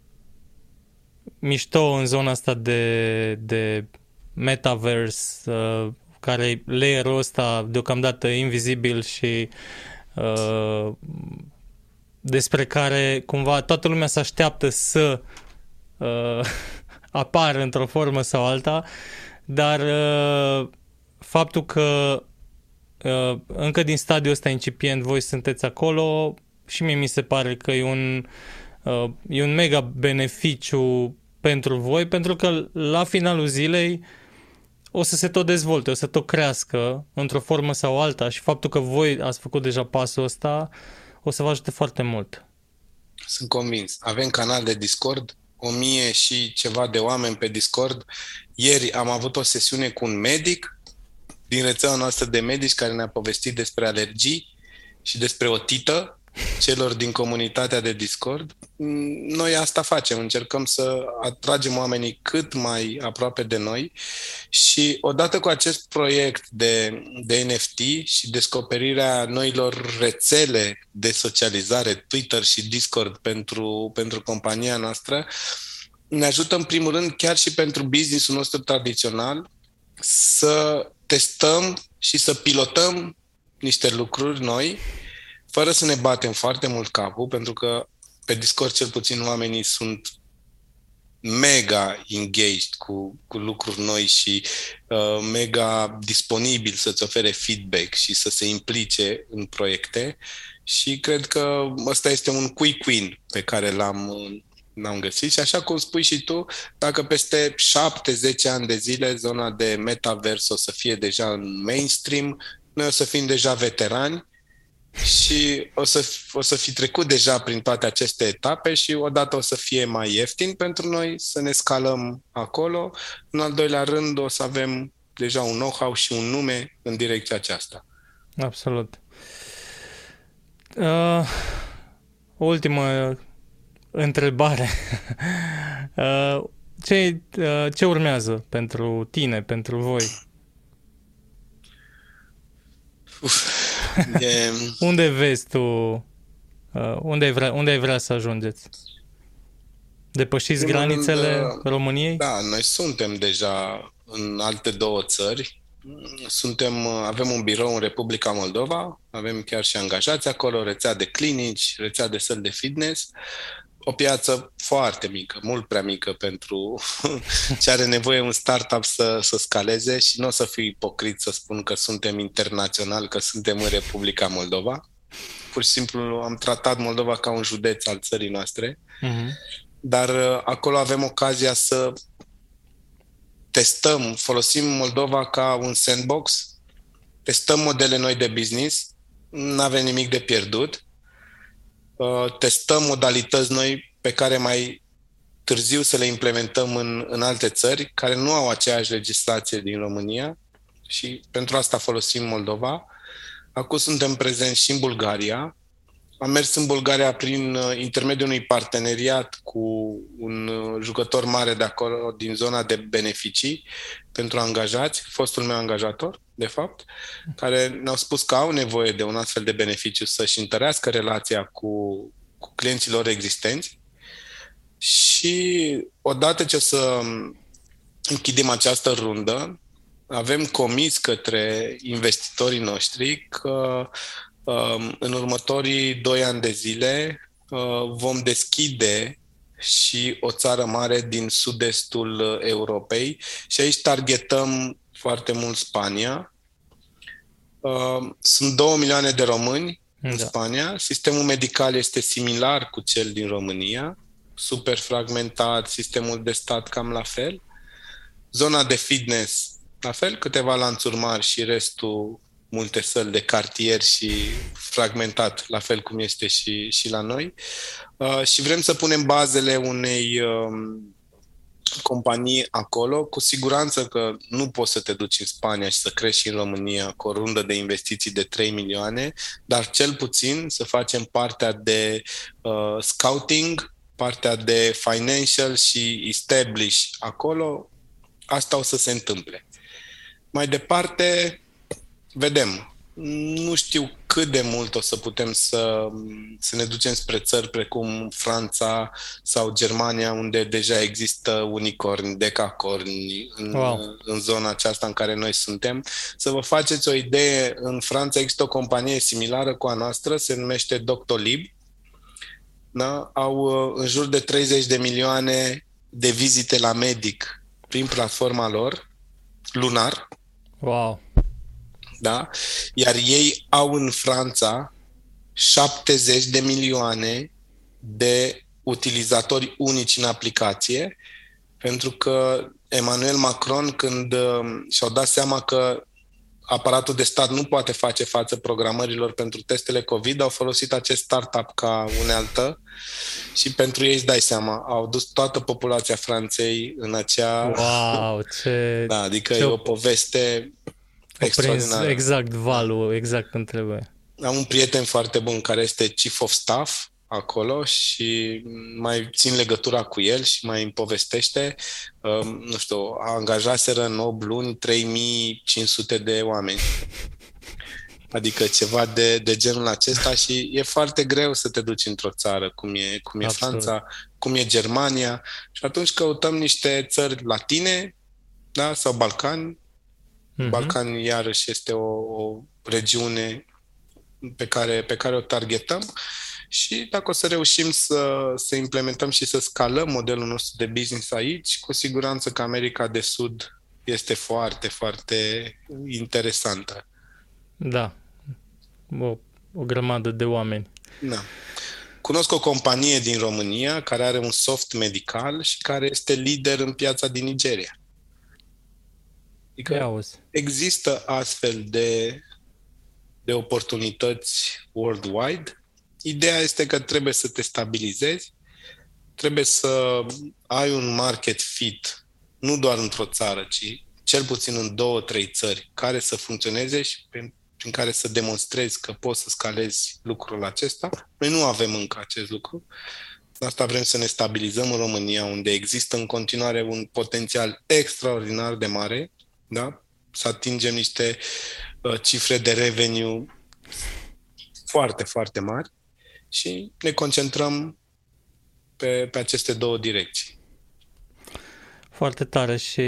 A: mișto în zona asta de, de metaverse, uh, care e layer-ul ăsta deocamdată invizibil și uh, despre care cumva toată lumea se așteaptă să uh, apară într-o formă sau alta, dar uh, faptul că uh, încă din stadiul ăsta incipient voi sunteți acolo și mie mi se pare că e un, uh, e un mega beneficiu pentru voi, pentru că la finalul zilei o să se tot dezvolte, o să tot crească într-o formă sau alta și faptul că voi ați făcut deja pasul ăsta o să vă ajute foarte mult.
C: Sunt convins. Avem canal de Discord, o mie și ceva de oameni pe Discord. Ieri am avut o sesiune cu un medic din rețeaua noastră de medici care ne-a povestit despre alergii și despre otită celor din comunitatea de Discord. Noi asta facem, încercăm să atragem oamenii cât mai aproape de noi și odată cu acest proiect de, de N F T și descoperirea noilor rețele de socializare, Twitter și Discord pentru, pentru compania noastră, ne ajută în primul rând chiar și pentru business-ul nostru tradițional să testăm și să pilotăm niște lucruri noi, fără să ne batem foarte mult capul, pentru că pe Discord cel puțin oamenii sunt mega engaged cu, cu lucruri noi și uh, mega disponibil să-ți ofere feedback și să se implice în proiecte și cred că ăsta este un quick win pe care l-am, l-am găsit și așa cum spui și tu, dacă peste șapte zece ani de zile zona de metavers o să fie deja în mainstream, noi o să fim deja veterani și o să, o să fi trecut deja prin toate aceste etape și odată o să fie mai ieftin pentru noi să ne scalăm acolo. În al doilea rând o să avem deja un know-how și un nume în direcția aceasta.
A: Absolut. Uh, ultimă întrebare. uh, ce, uh, ce urmează pentru tine, pentru voi?
C: Uf, e...
A: Unde vezi tu, uh, unde, ai vrea, unde ai vrea să ajungeți? Depășiți granițele rând, României?
C: Da, noi suntem deja în alte două țări. Suntem, avem un birou în Republica Moldova, avem chiar și angajați acolo, rețea de clinici, rețea de săli de fitness. O piață foarte mică, mult prea mică pentru ce are nevoie un startup să, să scaleze și nu o să fiu ipocrit să spun că suntem internațional, că suntem în Republica Moldova. Pur și simplu am tratat Moldova ca un județ al țării noastre, uh-huh. Dar acolo avem ocazia să testăm, folosim Moldova ca un sandbox, testăm modele noi de business, nu avem nimic de pierdut. Testăm modalități noi pe care mai târziu să le implementăm în, în alte țări care nu au aceeași legislație din România și pentru asta folosim Moldova. Acum suntem prezenți și în Bulgaria. Am mers în Bulgaria prin intermediul unui parteneriat cu un jucător mare de acolo, din zona de beneficii pentru angajați, fostul meu angajator, de fapt, care ne-au spus că au nevoie de un astfel de beneficiu să-și întărească relația cu, cu clienții lor existenți. Și odată ce o să închidem această rundă, avem comis către investitorii noștri că în următorii doi ani de zile vom deschide și o țară mare din sud-estul Europei și aici targetăm foarte mult Spania. Sunt două milioane de români în da. Spania. Sistemul medical este similar cu cel din România, super fragmentat, sistemul de stat cam la fel. Zona de fitness, la fel, câteva lanțuri mari și restul multe săli de cartier și fragmentat, la fel cum este și, și la noi. Uh, și vrem să punem bazele unei uh, companii acolo. Cu siguranță că nu poți să te duci în Spania și să crești în România cu o rundă de investiții de trei milioane, dar cel puțin să facem partea de uh, scouting, partea de financial și establish acolo. Asta o să se întâmple. Mai departe, vedem. Nu știu cât de mult o să putem să, să ne ducem spre țări precum Franța sau Germania, unde deja există unicorni, decacorni în, wow. în zona aceasta în care noi suntem. Să vă faceți o idee, în Franța există o companie similară cu a noastră, se numește Doctolib. Da? Au în jur de treizeci de milioane de vizite la medic prin platforma lor, lunar.
A: Wow!
C: Da? Iar ei au în Franța șaptezeci de milioane de utilizatori unici în aplicație, pentru că Emmanuel Macron, când uh, și-au dat seama că aparatul de stat nu poate face față programărilor pentru testele COVID, au folosit acest startup ca unealtă și pentru ei, îți dai seama, au dus toată populația Franței în acea...
A: Wow, ce...
C: Da, adică
A: ce...
C: e o poveste extraordinară.
A: Exact valul, exact cum trebuie.
C: Am un prieten foarte bun care este chief of staff acolo și mai țin legătura cu el și mai îmi povestește, um, nu știu, angajaseră în opt luni trei mii cinci sute de oameni. Adică ceva de, de genul acesta și e foarte greu să te duci într-o țară cum e, cum e Franța, cum e Germania și atunci căutăm niște țări latine, da, sau Balcani, Uh-huh. Balcanii, iarăși, este o, o regiune pe care, pe care o targetăm și dacă o să reușim să, să implementăm și să scalăm modelul nostru de business aici, cu siguranță că America de Sud este foarte, foarte interesantă.
A: Da, o, o grămadă de oameni.
C: Da. Cunosc o companie din România care are un soft medical și care este lider în piața din Nigeria. Adică există astfel de, de oportunități worldwide. Ideea este că trebuie să te stabilizezi, trebuie să ai un market fit, nu doar într-o țară, ci cel puțin în două, trei țări, care să funcționeze și prin, prin care să demonstrezi că poți să scalezi lucrul acesta. Noi nu avem încă acest lucru. De asta vrem să ne stabilizăm în România, unde există în continuare un potențial extraordinar de mare, da? Să atingem niște uh, cifre de revenue foarte, foarte mari și ne concentrăm pe, pe aceste două direcții.
A: Foarte tare și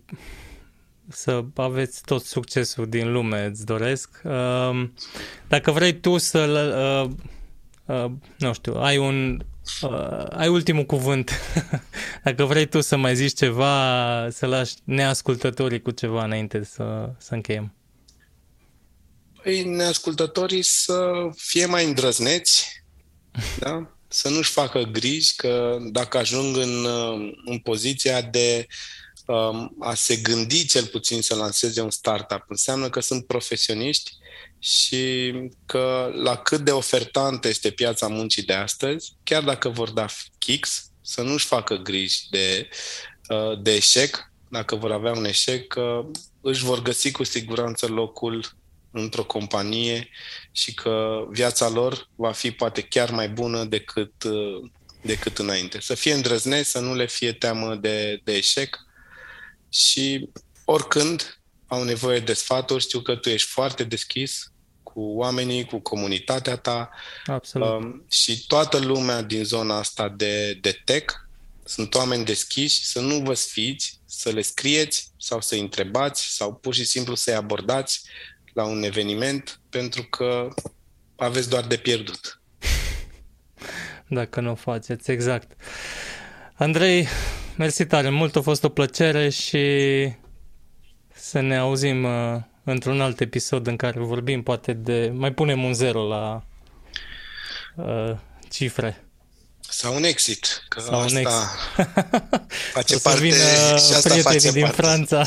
A: să aveți tot succesul din lume, îți doresc. Uh, dacă vrei tu să, uh, uh, nu știu, ai un Uh, ai ultimul cuvânt. Dacă vrei tu să mai zici ceva, să lași neascultătorii cu ceva înainte să, să încheiem.
C: Păi, neascultătorii să fie mai îndrăzneți, da? Să nu-și facă griji că dacă ajung în, în poziția de um, a se gândi cel puțin să lanseze un startup, înseamnă că sunt profesioniști și că la cât de ofertantă este piața muncii de astăzi, chiar dacă vor da kicks, să nu-și facă griji de, de eșec. Dacă vor avea un eșec, își vor găsi cu siguranță locul într-o companie și că viața lor va fi poate chiar mai bună decât, decât înainte. Să fie îndrăzneți, să nu le fie teamă de, de eșec și oricând au nevoie de sfaturi. Știu că tu ești foarte deschis cu oamenii, cu comunitatea ta.
A: Absolut.
C: Um, și toată lumea din zona asta de, de tech sunt oameni deschiși, să nu vă sfiți, să le scrieți sau să-i întrebați sau pur și simplu să-i abordați la un eveniment, pentru că aveți doar de pierdut.
A: Dacă nu o faceți, exact. Andrei, mersi tare mult, a fost o plăcere și să ne auzim uh, într-un alt episod în care vorbim, poate de... mai punem un zero la uh, cifre.
C: Sau un exit, că
A: Sau
C: asta
A: un exit.
C: face
A: o să
C: parte
A: vină
C: și asta
A: prietenii
C: face
A: din
C: parte.
A: Franța.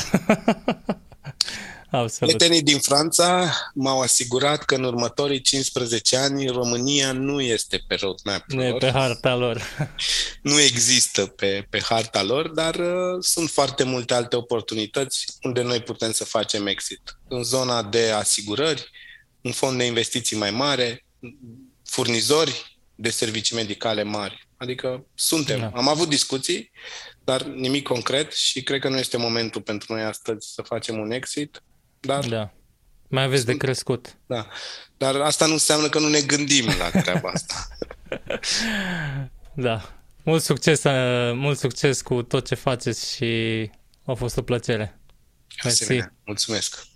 A: Absolut.
C: Prietenii din Franța m-au asigurat că în următorii cincisprezece ani România nu este pe roadmap-ul
A: Nu e
C: lor.
A: pe harta lor.
C: Nu există pe, pe harta lor, dar uh, sunt foarte multe alte oportunități unde noi putem să facem exit. În zona de asigurări, un fond de investiții mai mare, furnizori de servicii medicale mari. Adică suntem. Da. Am avut discuții, dar nimic concret și cred că nu este momentul pentru noi astăzi să facem un exit. Dar
A: da. Mai aveți
C: sunt,
A: de crescut.
C: Da. Dar asta nu înseamnă că nu ne gândim la treaba asta.
A: Da. Mult succes, mult succes cu tot ce faceți și a fost o plăcere.
C: Mersi. Mulțumesc.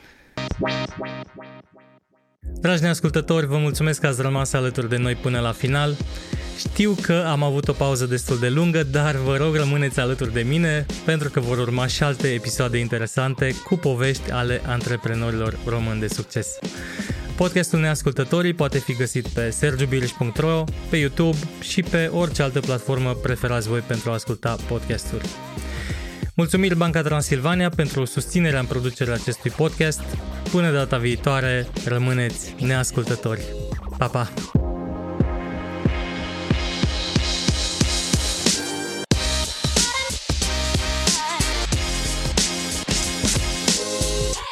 A: Dragi neascultători, vă mulțumesc că ați rămas alături de noi până la final. Știu că am avut o pauză destul de lungă, dar vă rog rămâneți alături de mine pentru că vor urma și alte episoade interesante cu povești ale antreprenorilor români de succes. Podcastul Neascultătorii poate fi găsit pe sergiu biriș punct ro, pe YouTube și pe orice altă platformă preferați voi pentru a asculta podcasturi. Mulțumiri Banca Transilvania pentru susținerea în producerea acestui podcast. Până data viitoare, rămâneți neascultători. Pa, pa!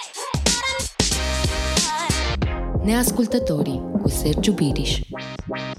B: Neascultătorii cu Sergiu Biriș.